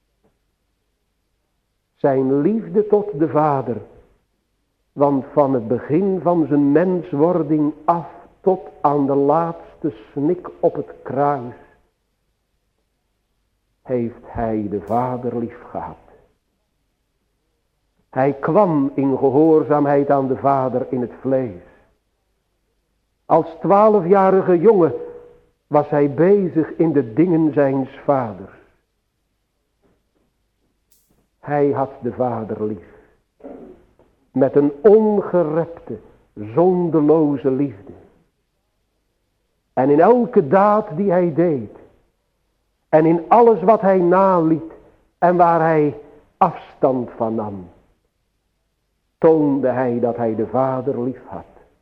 Zijn liefde tot de Vader. Want van het begin van zijn menswording af tot aan de laatste snik op het kruis heeft hij de Vader lief gehad. Hij kwam in gehoorzaamheid aan de Vader in het vlees. Als twaalfjarige jongen was hij bezig in de dingen zijns vaders. Hij had de Vader lief. Met een ongerepte, zondeloze liefde. En in elke daad die hij deed. En in alles wat hij naliet. En waar hij afstand van nam. Toonde hij dat hij de Vader lief had.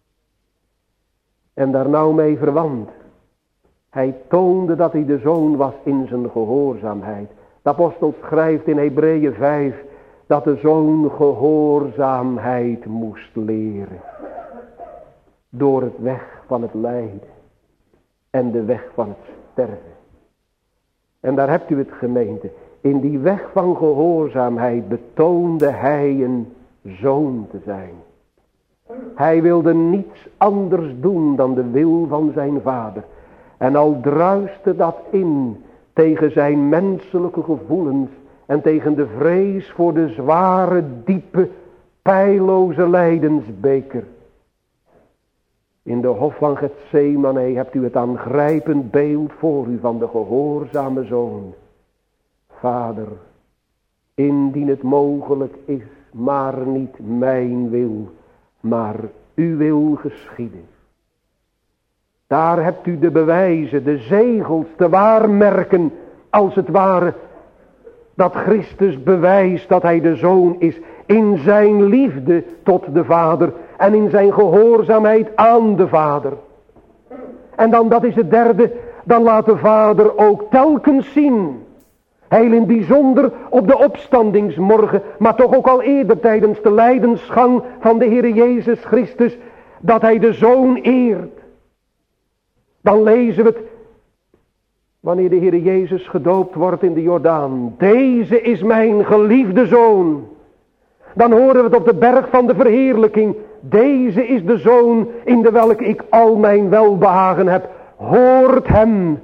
En daar nou mee verwant. Hij toonde dat hij de Zoon was in zijn gehoorzaamheid. De apostel schrijft in Hebreeën vijf. Dat de Zoon gehoorzaamheid moest leren. Door het weg van het lijden. En de weg van het sterven. En daar hebt u het, gemeente. In die weg van gehoorzaamheid betoonde hij een zoon te zijn. Hij wilde niets anders doen dan de wil van zijn vader. En al druiste dat in tegen zijn menselijke gevoelens en tegen de vrees voor de zware, diepe, pijloze lijdensbeker. In de hof van Getsemane hebt u het aangrijpend beeld voor u van de gehoorzame zoon. Vader, indien het mogelijk is, maar niet mijn wil, maar uw wil geschieden. Daar hebt u de bewijzen, de zegels, de waarmerken, als het ware, dat Christus bewijst dat hij de Zoon is in zijn liefde tot de Vader en in zijn gehoorzaamheid aan de Vader. En dan, dat is het derde, dan laat de Vader ook telkens zien, heel in bijzonder op de opstandingsmorgen, maar toch ook al eerder tijdens de lijdensgang van de Heer Jezus Christus, dat hij de Zoon eert. Dan lezen we het, wanneer de Heer Jezus gedoopt wordt in de Jordaan. Deze is mijn geliefde Zoon. Dan horen we het op de berg van de verheerlijking. Deze is de Zoon in de welke ik al mijn welbehagen heb. Hoort hem.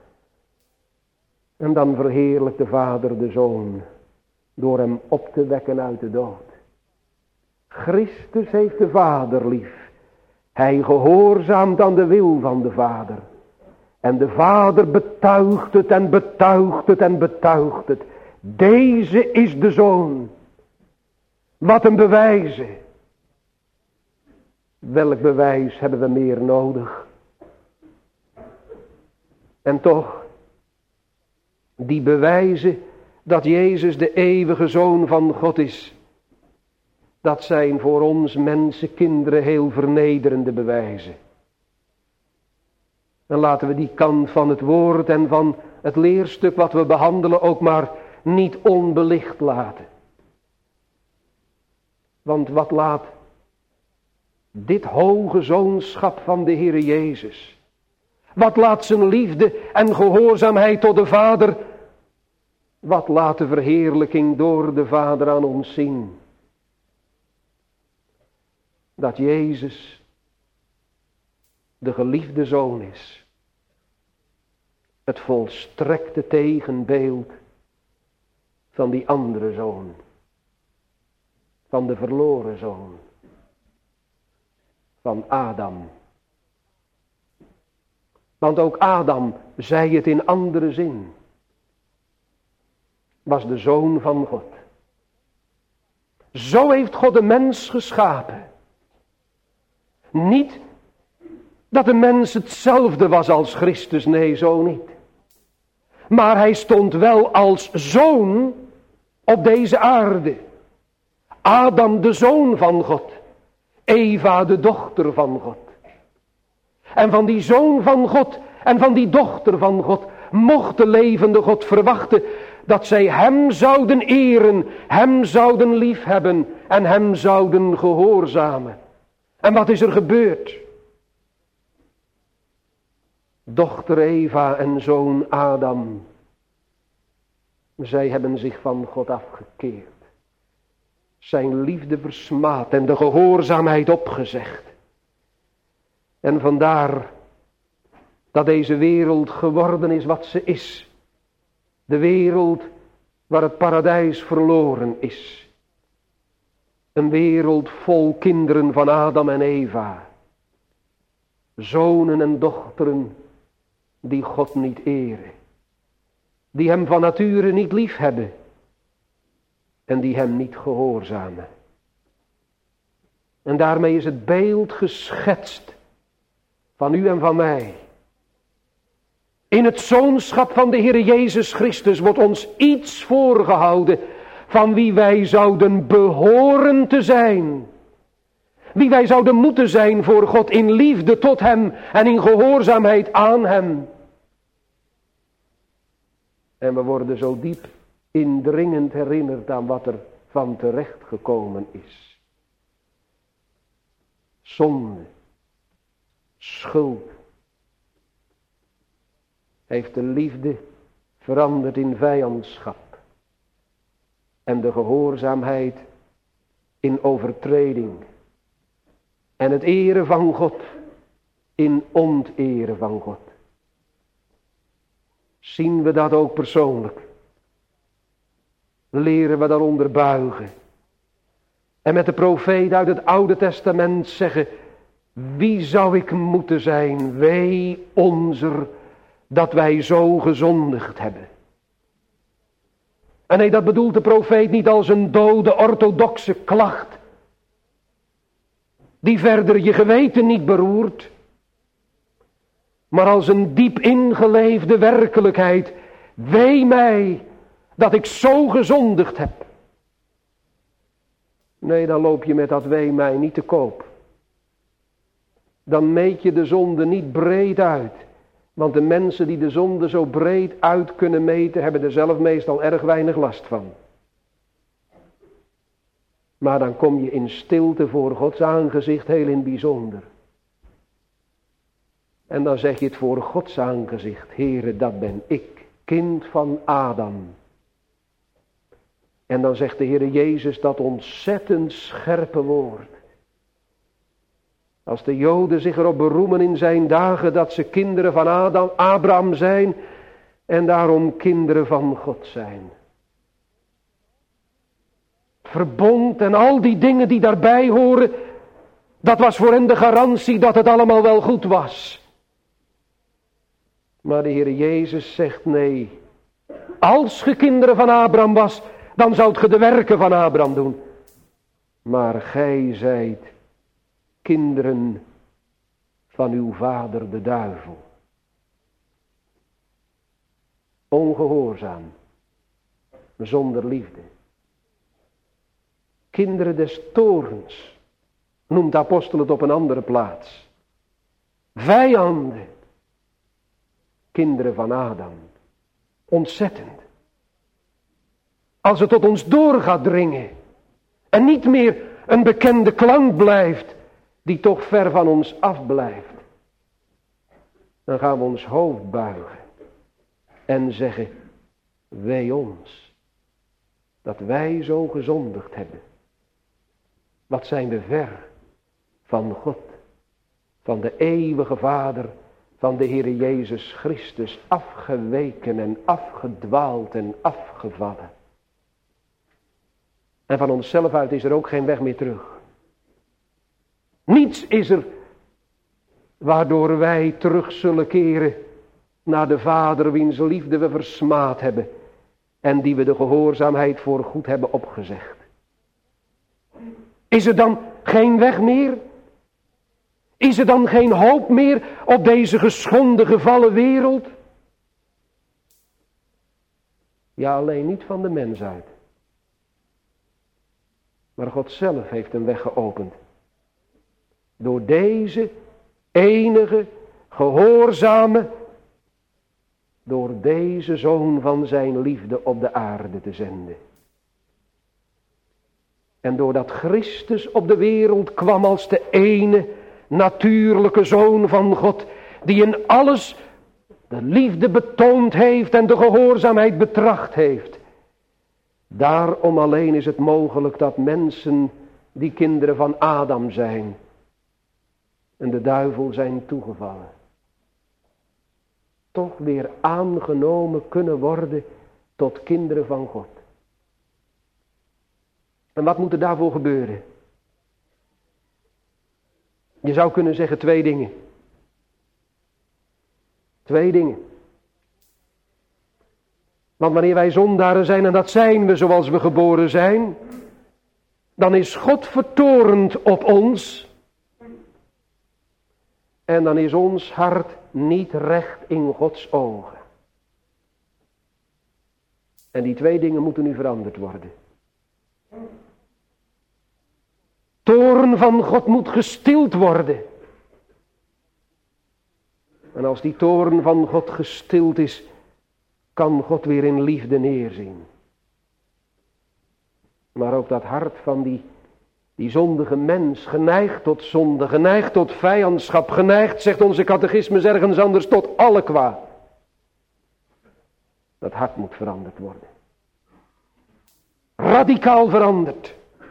En dan verheerlijkt de Vader de Zoon door hem op te wekken uit de dood. Christus heeft de Vader lief. Hij gehoorzaamt aan de wil van de Vader. En de Vader betuigt het en betuigt het en betuigt het. Deze is de Zoon. Wat een bewijzen. Welk bewijs hebben we meer nodig? En toch, die bewijzen dat Jezus de eeuwige Zoon van God is, dat zijn voor ons mensenkinderen heel vernederende bewijzen. Dan laten we die kant van het woord en van het leerstuk wat we behandelen ook maar niet onbelicht laten. Want wat laat dit hoge zoonschap van de Heere Jezus, wat laat zijn liefde en gehoorzaamheid tot de Vader, wat laat de verheerlijking door de Vader aan ons zien? Dat Jezus de geliefde Zoon is. Het volstrekte tegenbeeld van die andere zoon. Van de verloren zoon. Van Adam. Want ook Adam zei het in andere zin. Was de zoon van God. Zo heeft God de mens geschapen. Niet dat de mens hetzelfde was als Christus, nee, zo niet. Maar hij stond wel als zoon op deze aarde. Adam de zoon van God. Eva de dochter van God. En van die zoon van God en van die dochter van God mocht de levende God verwachten dat zij hem zouden eren, hem zouden liefhebben en hem zouden gehoorzamen. En wat is er gebeurd? Dochter Eva en zoon Adam, zij hebben zich van God afgekeerd. Zijn liefde versmaad en de gehoorzaamheid opgezegd. En vandaar dat deze wereld geworden is wat ze is. De wereld waar het paradijs verloren is. Een wereld vol kinderen van Adam en Eva. Zonen en dochteren die God niet eren. Die hem van nature niet lief hebben. En die hem niet gehoorzamen. En daarmee is het beeld geschetst van u en van mij. In het zoonschap van de Heer Jezus Christus wordt ons iets voorgehouden van wie wij zouden behoren te zijn. Wie wij zouden moeten zijn voor God in liefde tot hem en in gehoorzaamheid aan hem. En we worden zo diep indringend herinnerd aan wat er van terecht gekomen is. Zonde, schuld, heeft de liefde veranderd in vijandschap. En de gehoorzaamheid in overtreding. En het eren van God in onteren van God. Zien we dat ook persoonlijk? Leren we daaronder buigen? En met de profeet uit het Oude Testament zeggen: wie zou ik moeten zijn? Wee onzer, dat wij zo gezondigd hebben. En nee, dat bedoelt de profeet niet als een dode orthodoxe klacht, die verder je geweten niet beroert, maar als een diep ingeleefde werkelijkheid. Wee mij, dat ik zo gezondigd heb. Nee, dan loop je met dat wee mij niet te koop. Dan meet je de zonde niet breed uit. Want de mensen die de zonde zo breed uit kunnen meten, hebben er zelf meestal erg weinig last van. Maar dan kom je in stilte voor Gods aangezicht heel in bijzonder. En dan zeg je het voor Gods aangezicht: Heere, dat ben ik, kind van Adam. En dan zegt de Heere Jezus dat ontzettend scherpe woord. Als de Joden zich erop beroemen in zijn dagen dat ze kinderen van Adam, Abraham zijn en daarom kinderen van God zijn. Verbond en al die dingen die daarbij horen, dat was voor hen de garantie dat het allemaal wel goed was. Maar de Heere Jezus zegt: nee, als ge kinderen van Abraham was, dan zoudt ge de werken van Abraham doen. Maar gij zijt kinderen van uw vader de duivel. Ongehoorzaam, zonder liefde. Kinderen des toorns, noemt de apostel het op een andere plaats. Vijanden, kinderen van Adam. Ontzettend. Als het tot ons door gaat dringen en niet meer een bekende klank blijft, die toch ver van ons afblijft, dan gaan we ons hoofd buigen en zeggen: wee ons, dat wij zo gezondigd hebben. Wat zijn we ver van God, van de eeuwige Vader, van de Heere Jezus Christus, afgeweken en afgedwaald en afgevallen. En van onszelf uit is er ook geen weg meer terug. Niets is er waardoor wij terug zullen keren naar de Vader wiens liefde we versmaad hebben en die we de gehoorzaamheid voor goed hebben opgezegd. Is er dan geen weg meer? Is er dan geen hoop meer op deze geschonden gevallen wereld? Ja, alleen niet van de mens uit. Maar God zelf heeft een weg geopend. Door deze enige, gehoorzame, door deze Zoon van zijn liefde op de aarde te zenden. En doordat Christus op de wereld kwam als de ene natuurlijke Zoon van God, die in alles de liefde betoond heeft en de gehoorzaamheid betracht heeft. Daarom alleen is het mogelijk dat mensen die kinderen van Adam zijn en de duivel zijn toegevallen, toch weer aangenomen kunnen worden tot kinderen van God. En wat moet er daarvoor gebeuren? Je zou kunnen zeggen twee dingen. Twee dingen. Want wanneer wij zondaren zijn, en dat zijn we zoals we geboren zijn, dan is God vertorend op ons. En dan is ons hart niet recht in Gods ogen. En die twee dingen moeten nu veranderd worden. Toorn van God moet gestild worden. En als die toorn van God gestild is, kan God weer in liefde neerzien. Maar ook dat hart van die, die zondige mens, geneigd tot zonde, geneigd tot vijandschap, geneigd, zegt onze catechismus ergens anders, tot alle kwaad. Dat hart moet veranderd worden. Radicaal veranderd.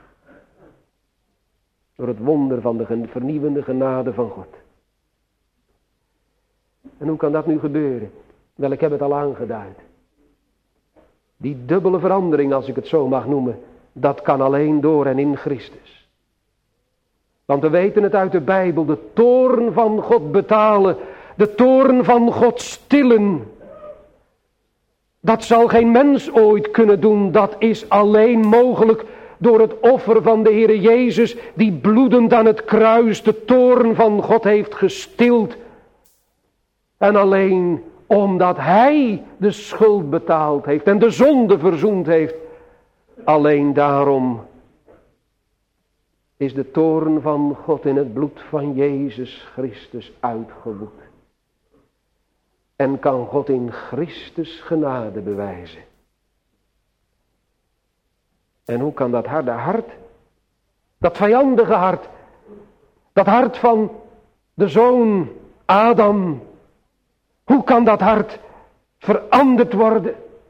Door het wonder van de vernieuwende genade van God. En hoe kan dat nu gebeuren? Wel, ik heb het al aangeduid. Die dubbele verandering, als ik het zo mag noemen, dat kan alleen door en in Christus. Want we weten het uit de Bijbel, de toorn van God betalen, de toorn van God stillen. Dat zal geen mens ooit kunnen doen, dat is alleen mogelijk door het offer van de Heere Jezus, die bloedend aan het kruis de toorn van God heeft gestild. En alleen omdat Hij de schuld betaald heeft en de zonde verzoend heeft, alleen daarom is de toorn van God in het bloed van Jezus Christus uitgewoed. En kan God in Christus genade bewijzen. En hoe kan dat harde hart, dat vijandige hart, dat hart van de zoon Adam, hoe kan dat hart veranderd worden?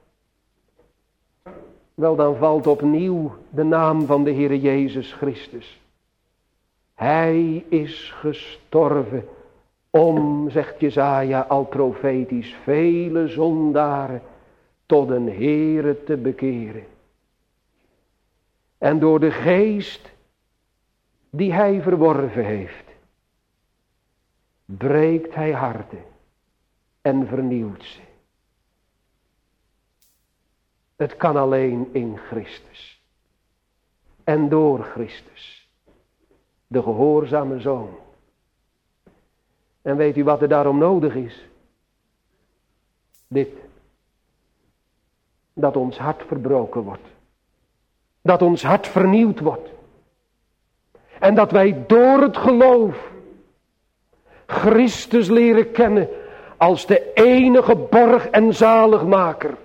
Wel, dan valt opnieuw de naam van de Heere Jezus Christus. Hij is gestorven om, zegt Jesaja al profetisch, vele zondaren tot een Heere te bekeren. En door de geest die Hij verworven heeft, breekt Hij harten en vernieuwt ze. Het kan alleen in Christus. En door Christus. De gehoorzame Zoon. En weet u wat er daarom nodig is? Dit. Dat ons hart verbroken wordt. Dat ons hart vernieuwd wordt. En dat wij door het geloof Christus leren kennen als de enige borg en zaligmaker.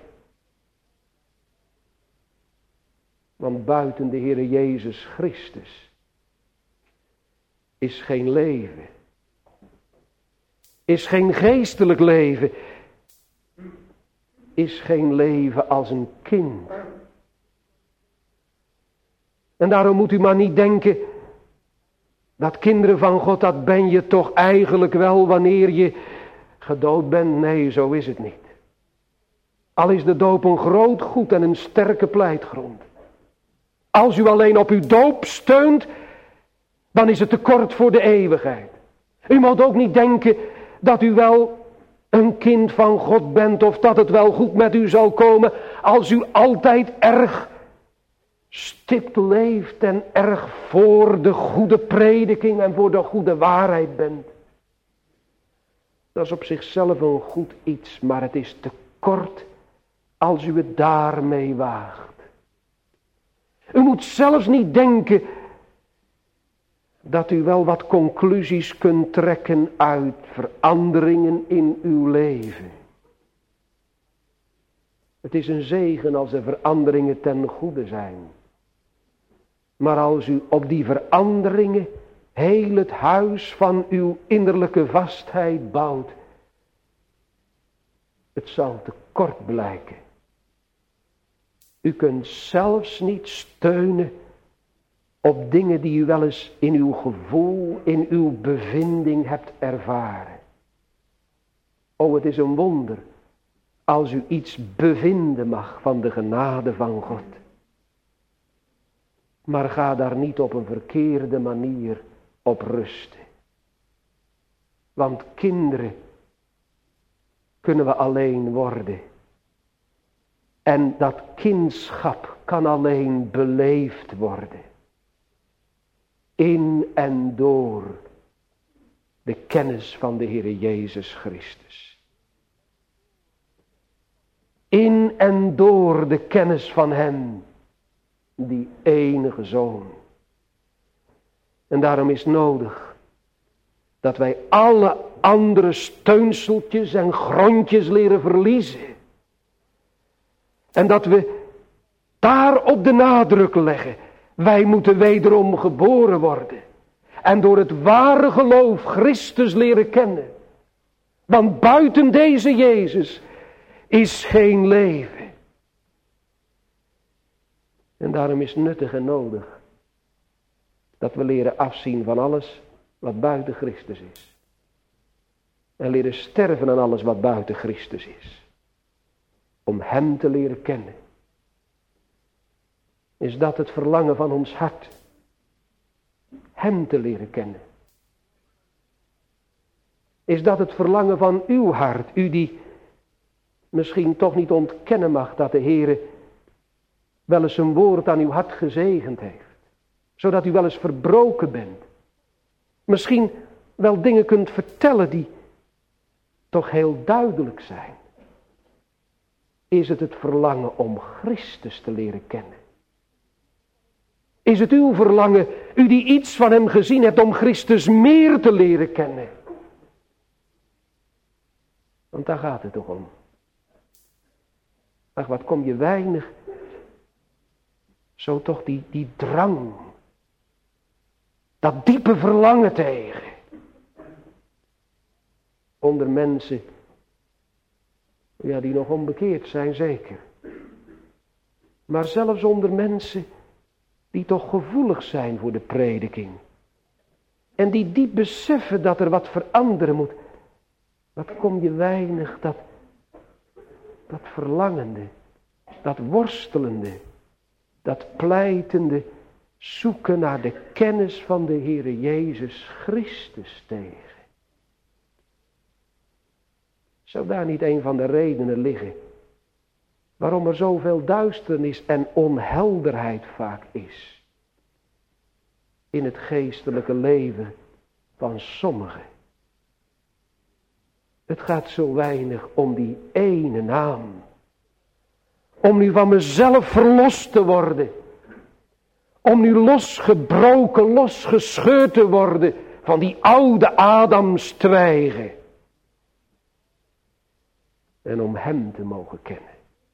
Want buiten de Heere Jezus Christus is geen leven. Is geen geestelijk leven. Is geen leven als een kind. En daarom moet u maar niet denken, dat kinderen van God, dat ben je toch eigenlijk wel wanneer je gedood bent. Nee, zo is het niet. Al is de doop een groot goed en een sterke pleitgrond. Als u alleen op uw doop steunt, dan is het te kort voor de eeuwigheid. U moet ook niet denken dat u wel een kind van God bent of dat het wel goed met u zal komen als u altijd erg stipt leeft en erg voor de goede prediking en voor de goede waarheid bent. Dat is op zichzelf een goed iets, maar het is te kort als u het daarmee waagt. U moet zelfs niet denken dat u wel wat conclusies kunt trekken uit veranderingen in uw leven. Het is een zegen als er veranderingen ten goede zijn. Maar als u op die veranderingen heel het huis van uw innerlijke vastheid bouwt, het zal te kort blijken. U kunt zelfs niet steunen op dingen die u wel eens in uw gevoel, in uw bevinding hebt ervaren. O, het is een wonder als u iets bevinden mag van de genade van God. Maar ga daar niet op een verkeerde manier op rusten. Want kinderen kunnen we alleen worden. En dat kindschap kan alleen beleefd worden. In en door de kennis van de Heere Jezus Christus. In en door de kennis van Hem, die enige Zoon. En daarom is nodig dat wij alle andere steunseltjes en grondjes leren verliezen. En dat we daarop de nadruk leggen. Wij moeten wederom geboren worden. En door het ware geloof Christus leren kennen. Want buiten deze Jezus is geen leven. En daarom is het nuttig en nodig dat we leren afzien van alles wat buiten Christus is. En leren sterven aan alles wat buiten Christus is. Om Hem te leren kennen. Is dat het verlangen van ons hart? Hem te leren kennen. Is dat het verlangen van uw hart? U die misschien toch niet ontkennen mag dat de Heere wel eens een woord aan uw hart gezegend heeft. Zodat u wel eens verbroken bent. Misschien wel dingen kunt vertellen die toch heel duidelijk zijn. Is het het verlangen om Christus te leren kennen? Is het uw verlangen, u die iets van Hem gezien hebt, om Christus meer te leren kennen? Want daar gaat het toch om. Ach, wat kom je weinig, zo toch die, die drang, dat diepe verlangen tegen. Onder mensen, ja, die nog onbekeerd zijn, zeker. Maar zelfs onder mensen die toch gevoelig zijn voor de prediking. En die diep beseffen dat er wat veranderen moet. Wat kom je weinig, dat, dat verlangende, dat worstelende, dat pleitende, zoeken naar de kennis van de Heere Jezus Christus tegen. Zou daar niet een van de redenen liggen waarom er zoveel duisternis en onhelderheid vaak is in het geestelijke leven van sommigen? Het gaat zo weinig om die ene naam. Om nu van mezelf verlost te worden. Om nu losgebroken, losgescheurd te worden van die oude Adamstwijgen. En om Hem te mogen kennen.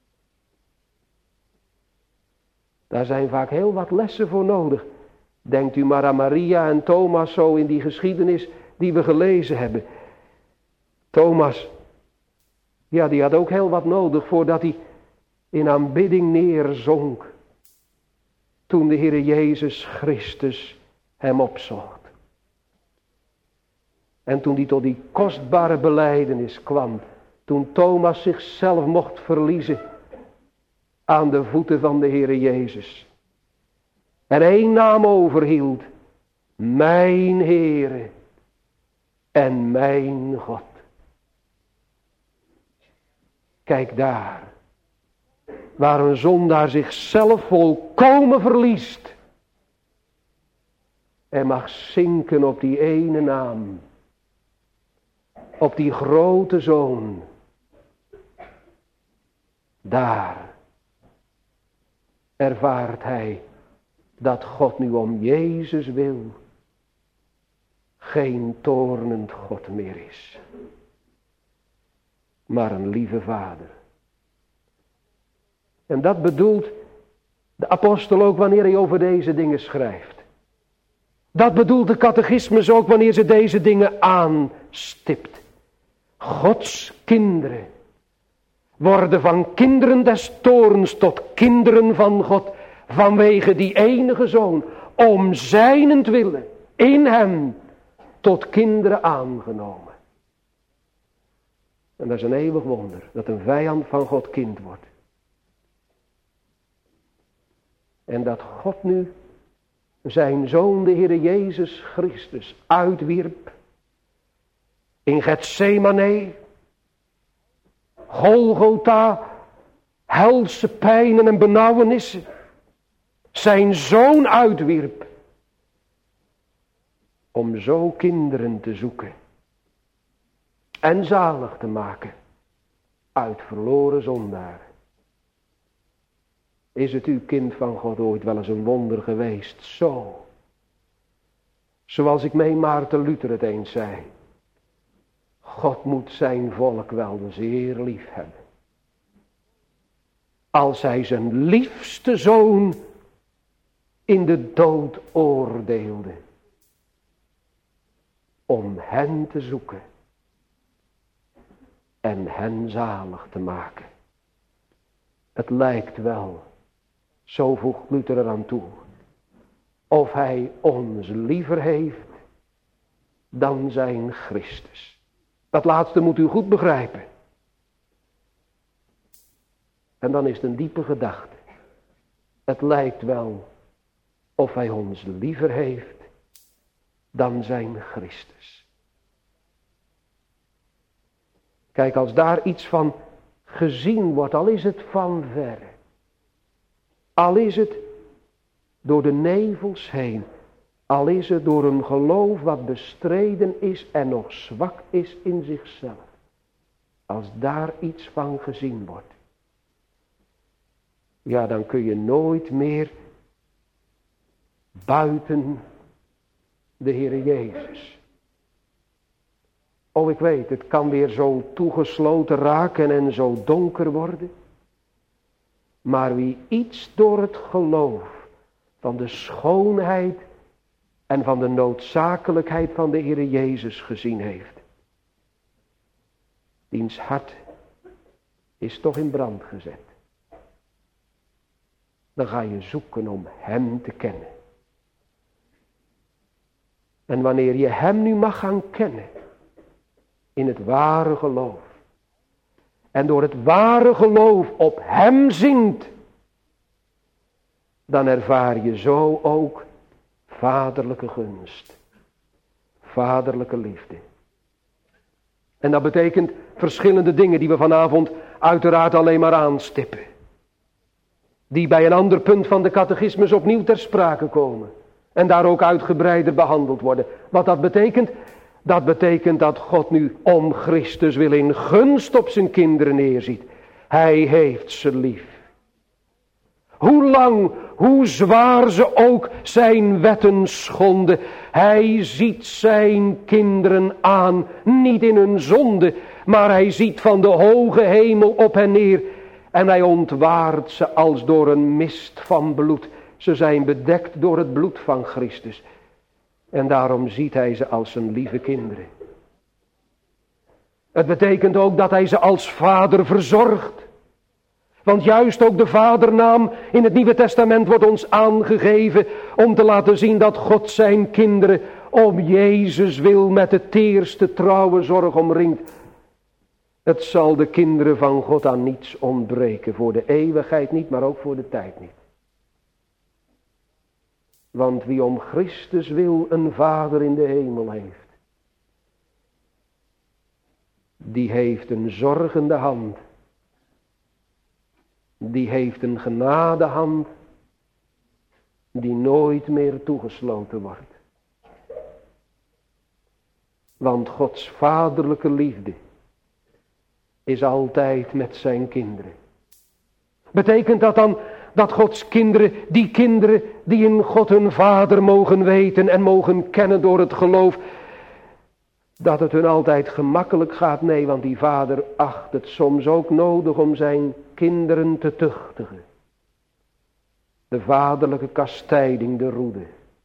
Daar zijn vaak heel wat lessen voor nodig. Denkt u maar aan Maria en Thomas zo in die geschiedenis die we gelezen hebben. Thomas, ja, die had ook heel wat nodig voordat hij in aanbidding neerzonk. Toen de Heere Jezus Christus hem opzocht. En toen hij tot die kostbare belijdenis kwam. Toen Thomas zichzelf mocht verliezen aan de voeten van de Heere Jezus. En één naam overhield. Mijn Heere en mijn God. Kijk daar, waar een zondaar zichzelf volkomen verliest en mag zinken op die ene naam, op die grote Zoon. Daar ervaart hij dat God nu om Jezus wil geen toornend God meer is, maar een lieve Vader. En dat bedoelt de apostel ook wanneer hij over deze dingen schrijft. Dat bedoelt de catechismus ook wanneer ze deze dingen aanstipt. Gods kinderen worden van kinderen des toorns tot kinderen van God vanwege die enige Zoon, om zijnentwille in hem tot kinderen aangenomen. En dat is een eeuwig wonder, dat een vijand van God kind wordt. En dat God nu zijn Zoon, de Heere Jezus Christus, uitwierp in Getsemane, Golgotha, helse pijnen en benauwenissen, zijn Zoon uitwierp om zo kinderen te zoeken en zalig te maken uit verloren zondaren. Is het uw kind van God ooit wel eens een wonder geweest? Zo. Zoals ik meen Maarten Luther het eens zei. God moet zijn volk wel zeer lief hebben. Als hij zijn liefste Zoon in de dood oordeelde. Om hen te zoeken. En hen zalig te maken. Het lijkt wel, zo voegt Luther eraan toe, of hij ons liever heeft dan zijn Christus. Dat laatste moet u goed begrijpen. En dan is het een diepe gedachte. Het lijkt wel of hij ons liever heeft dan zijn Christus. Kijk, als daar iets van gezien wordt, al is het van verre, al is het door de nevels heen, al is het door een geloof wat bestreden is en nog zwak is in zichzelf. Als daar iets van gezien wordt, ja, dan kun je nooit meer buiten de Heere Jezus. Oh, ik weet, het kan weer zo toegesloten raken en zo donker worden. Maar wie iets door het geloof van de schoonheid en van de noodzakelijkheid van de Heere Jezus gezien heeft, diens hart is toch in brand gezet. Dan ga je zoeken om hem te kennen. En wanneer je hem nu mag gaan kennen, in het ware geloof, en door het ware geloof op hem zingt, dan ervaar je zo ook vaderlijke gunst, vaderlijke liefde. En dat betekent verschillende dingen die we vanavond uiteraard alleen maar aanstippen. Die bij een ander punt van de catechismus opnieuw ter sprake komen. En daar ook uitgebreider behandeld worden. Wat dat betekent? Dat betekent dat God nu om Christus wil in gunst op zijn kinderen neerziet. Hij heeft ze lief. Hoe lang, hoe zwaar ze ook zijn wetten schonden. Hij ziet zijn kinderen aan, niet in hun zonde, maar hij ziet van de hoge hemel op hen neer. En hij ontwaart ze als door een mist van bloed. Ze zijn bedekt door het bloed van Christus. En daarom ziet hij ze als zijn lieve kinderen. Het betekent ook dat hij ze als vader verzorgt. Want juist ook de vadernaam in het Nieuwe Testament wordt ons aangegeven om te laten zien dat God zijn kinderen om Jezus wil met de teerste trouwe zorg omringt. Het zal de kinderen van God aan niets ontbreken, voor de eeuwigheid niet, maar ook voor de tijd niet. Want wie om Christus wil een vader in de hemel heeft, die heeft een zorgende hand. Die heeft een genadehand die nooit meer toegesloten wordt. Want Gods vaderlijke liefde is altijd met zijn kinderen. Betekent dat dan dat Gods kinderen, die kinderen die in God hun Vader mogen weten en mogen kennen door het geloof, dat het hun altijd gemakkelijk gaat? Nee, want die vader acht het soms ook nodig om zijn kinderen te tuchtigen. De vaderlijke kastijding, de roede.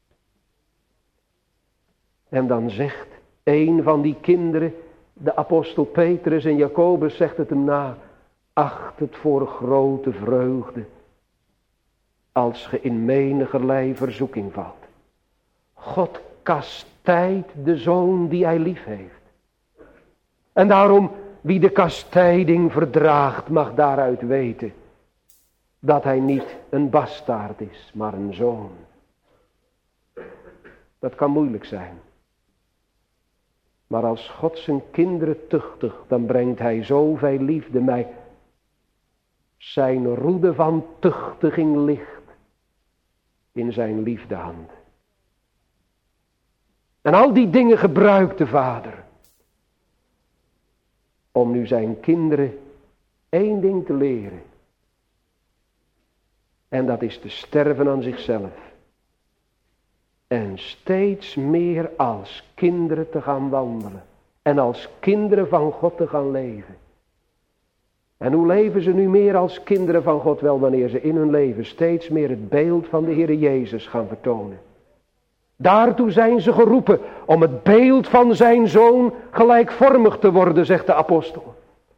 En dan zegt een van die kinderen, de apostel Petrus en Jacobus zegt het hem na, acht het voor grote vreugde als ge in menigerlei verzoeking valt. God kastijdt de zoon die hij lief heeft. En daarom, wie de kastijding verdraagt, mag daaruit weten dat hij niet een bastaard is, maar een zoon. Dat kan moeilijk zijn. Maar als God zijn kinderen tuchtigt, dan brengt hij zoveel liefde mij. Zijn roede van tuchtiging ligt in zijn liefdehand. En al die dingen gebruikt de vader om nu zijn kinderen één ding te leren. En dat is te sterven aan zichzelf. En steeds meer als kinderen te gaan wandelen. En als kinderen van God te gaan leven. En hoe leven ze nu meer als kinderen van God? Wel, wanneer ze in hun leven steeds meer het beeld van de Heere Jezus gaan vertonen. Daartoe zijn ze geroepen om het beeld van zijn zoon gelijkvormig te worden, zegt de apostel.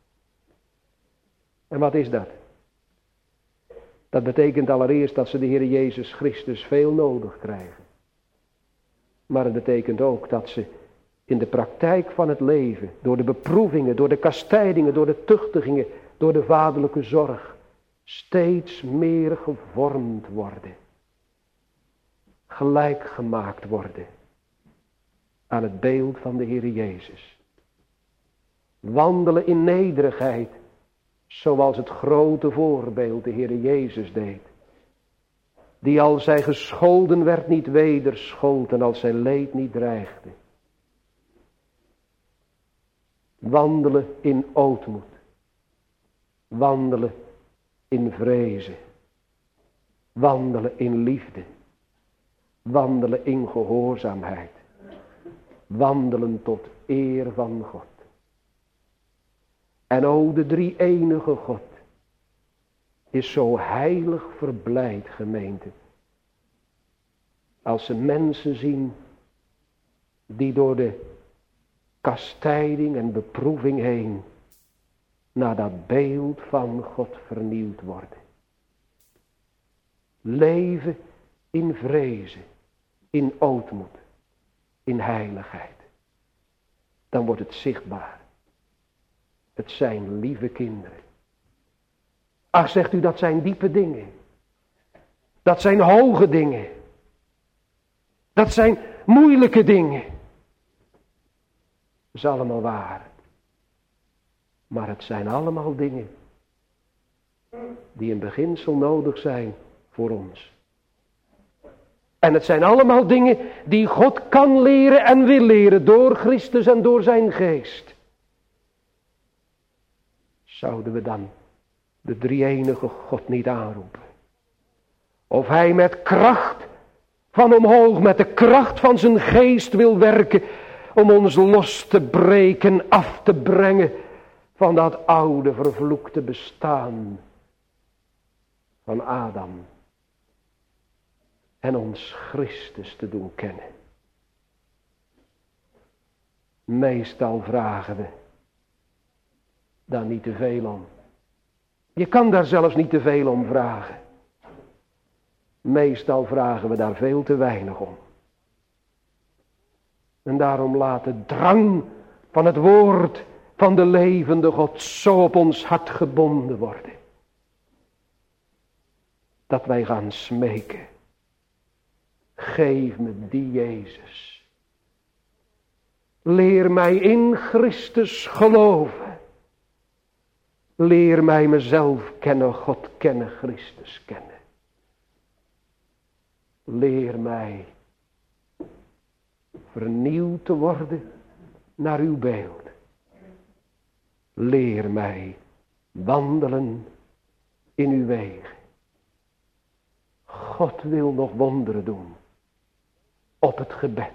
En wat is dat? Dat betekent allereerst dat ze de Heere Jezus Christus veel nodig krijgen. Maar het betekent ook dat ze in de praktijk van het leven, door de beproevingen, door de kastijdingen, door de tuchtigingen, door de vaderlijke zorg, steeds meer gevormd worden. Gelijk gemaakt worden aan het beeld van de Heere Jezus. Wandelen in nederigheid, zoals het grote voorbeeld de Heere Jezus deed. Die als zij gescholden werd niet wederschold en als zij leed niet dreigde. Wandelen in ootmoed. Wandelen in vrezen. Wandelen in liefde. Wandelen in gehoorzaamheid. Wandelen tot eer van God. En o, de drie-enige God is zo heilig verblijd, gemeente. Als ze mensen zien die door de kastijding en beproeving heen naar dat beeld van God vernieuwd worden. Leven in vrezen, in ootmoed, in heiligheid. Dan wordt het zichtbaar. Het zijn lieve kinderen. Ach, zegt u, dat zijn diepe dingen. Dat zijn hoge dingen. Dat zijn moeilijke dingen. Dat is allemaal waar. Maar het zijn allemaal dingen die in beginsel nodig zijn voor ons. En het zijn allemaal dingen die God kan leren en wil leren door Christus en door zijn geest. Zouden we dan de drie-enige God niet aanroepen? Of hij met kracht van omhoog, met de kracht van zijn geest wil werken om ons los te breken, af te brengen van dat oude vervloekte bestaan van Adam. En ons Christus te doen kennen. Meestal vragen we daar niet te veel om. Je kan daar zelfs niet te veel om vragen. Meestal vragen we daar veel te weinig om. En daarom laat de drang van het woord van de levende God zo op ons hart gebonden worden. Dat wij gaan smeken. Geef me die Jezus. Leer mij in Christus geloven. Leer mij mezelf kennen, God kennen, Christus kennen. Leer mij vernieuwd te worden naar uw beeld. Leer mij wandelen in uw wegen. God wil nog wonderen doen op het gebed.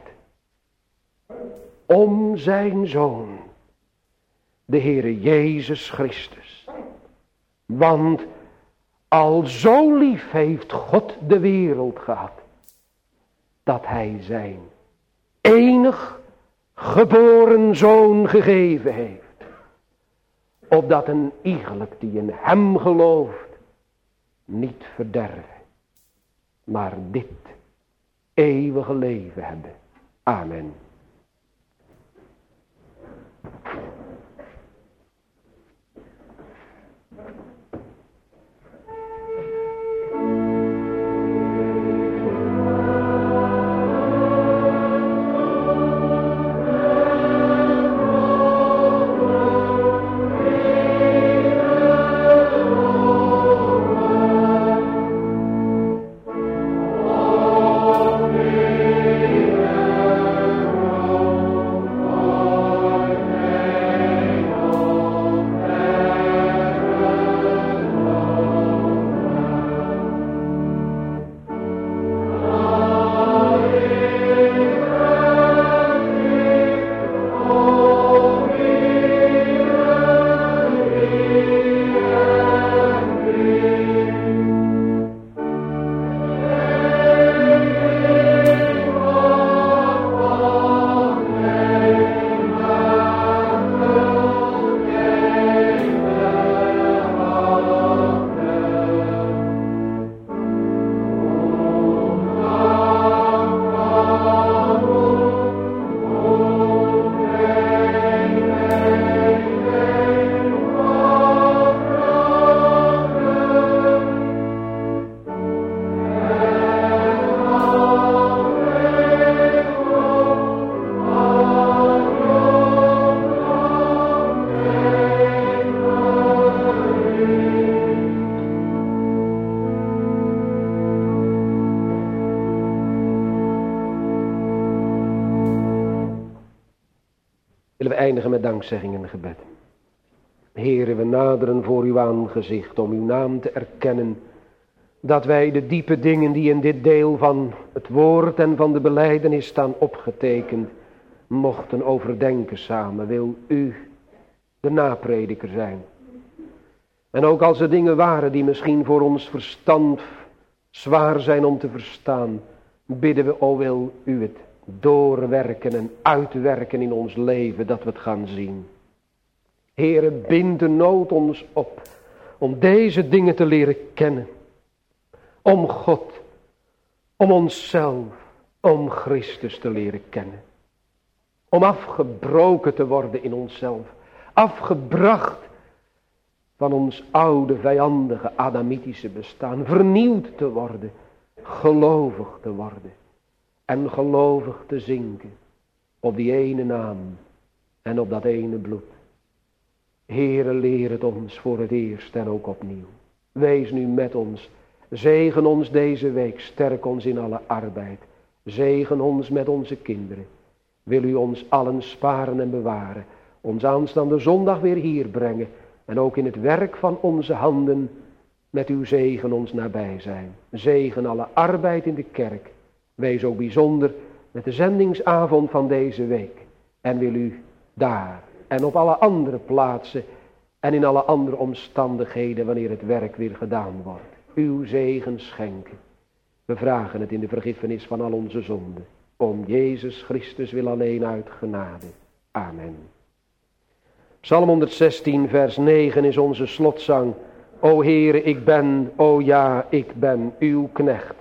Om zijn Zoon, de Heere Jezus Christus. Want al zo lief heeft God de wereld gehad, dat hij zijn enig geboren Zoon gegeven heeft. Opdat een iegelijk die in hem gelooft, niet verderven, maar dit eeuwige leven hebben. Amen. Willen we eindigen met dankzegging en gebed. Heere, we naderen voor uw aangezicht om uw naam te erkennen, dat wij de diepe dingen die in dit deel van het woord en van de belijdenis staan opgetekend, mochten overdenken samen. Wil u de naprediker zijn. En ook als er dingen waren die misschien voor ons verstand zwaar zijn om te verstaan, bidden we, o wil u het doorwerken en uitwerken in ons leven, dat we het gaan zien. Heere, bind de nood ons op om deze dingen te leren kennen. Om God, om onszelf, om Christus te leren kennen. Om afgebroken te worden in onszelf. Afgebracht van ons oude, vijandige, adamitische bestaan. Vernieuwd te worden, gelovig te worden. En gelovig te zinken op die ene naam en op dat ene bloed. Heere, leer het ons voor het eerst en ook opnieuw. Wees nu met ons. Zegen ons deze week. Sterk ons in alle arbeid. Zegen ons met onze kinderen. Wil u ons allen sparen en bewaren. Ons aanstaande zondag weer hier brengen. En ook in het werk van onze handen met uw zegen ons nabij zijn. Zegen alle arbeid in de kerk. Wees ook bijzonder met de zendingsavond van deze week. En wil u daar en op alle andere plaatsen en in alle andere omstandigheden, wanneer het werk weer gedaan wordt, uw zegen schenken. We vragen het in de vergiffenis van al onze zonden. Om Jezus Christus wil alleen uit genade. Amen. Psalm honderdzestien vers negen is onze slotzang. O Heere, ik ben, o ja, ik ben uw knecht.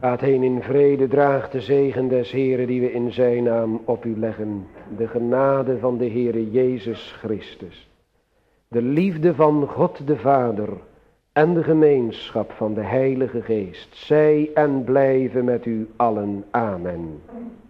Gaat heen in vrede, draagt de zegen des Heeren die we in zijn naam op u leggen. De genade van de Heere Jezus Christus. De liefde van God de Vader en de gemeenschap van de Heilige Geest. Zij en blijven met u allen. Amen.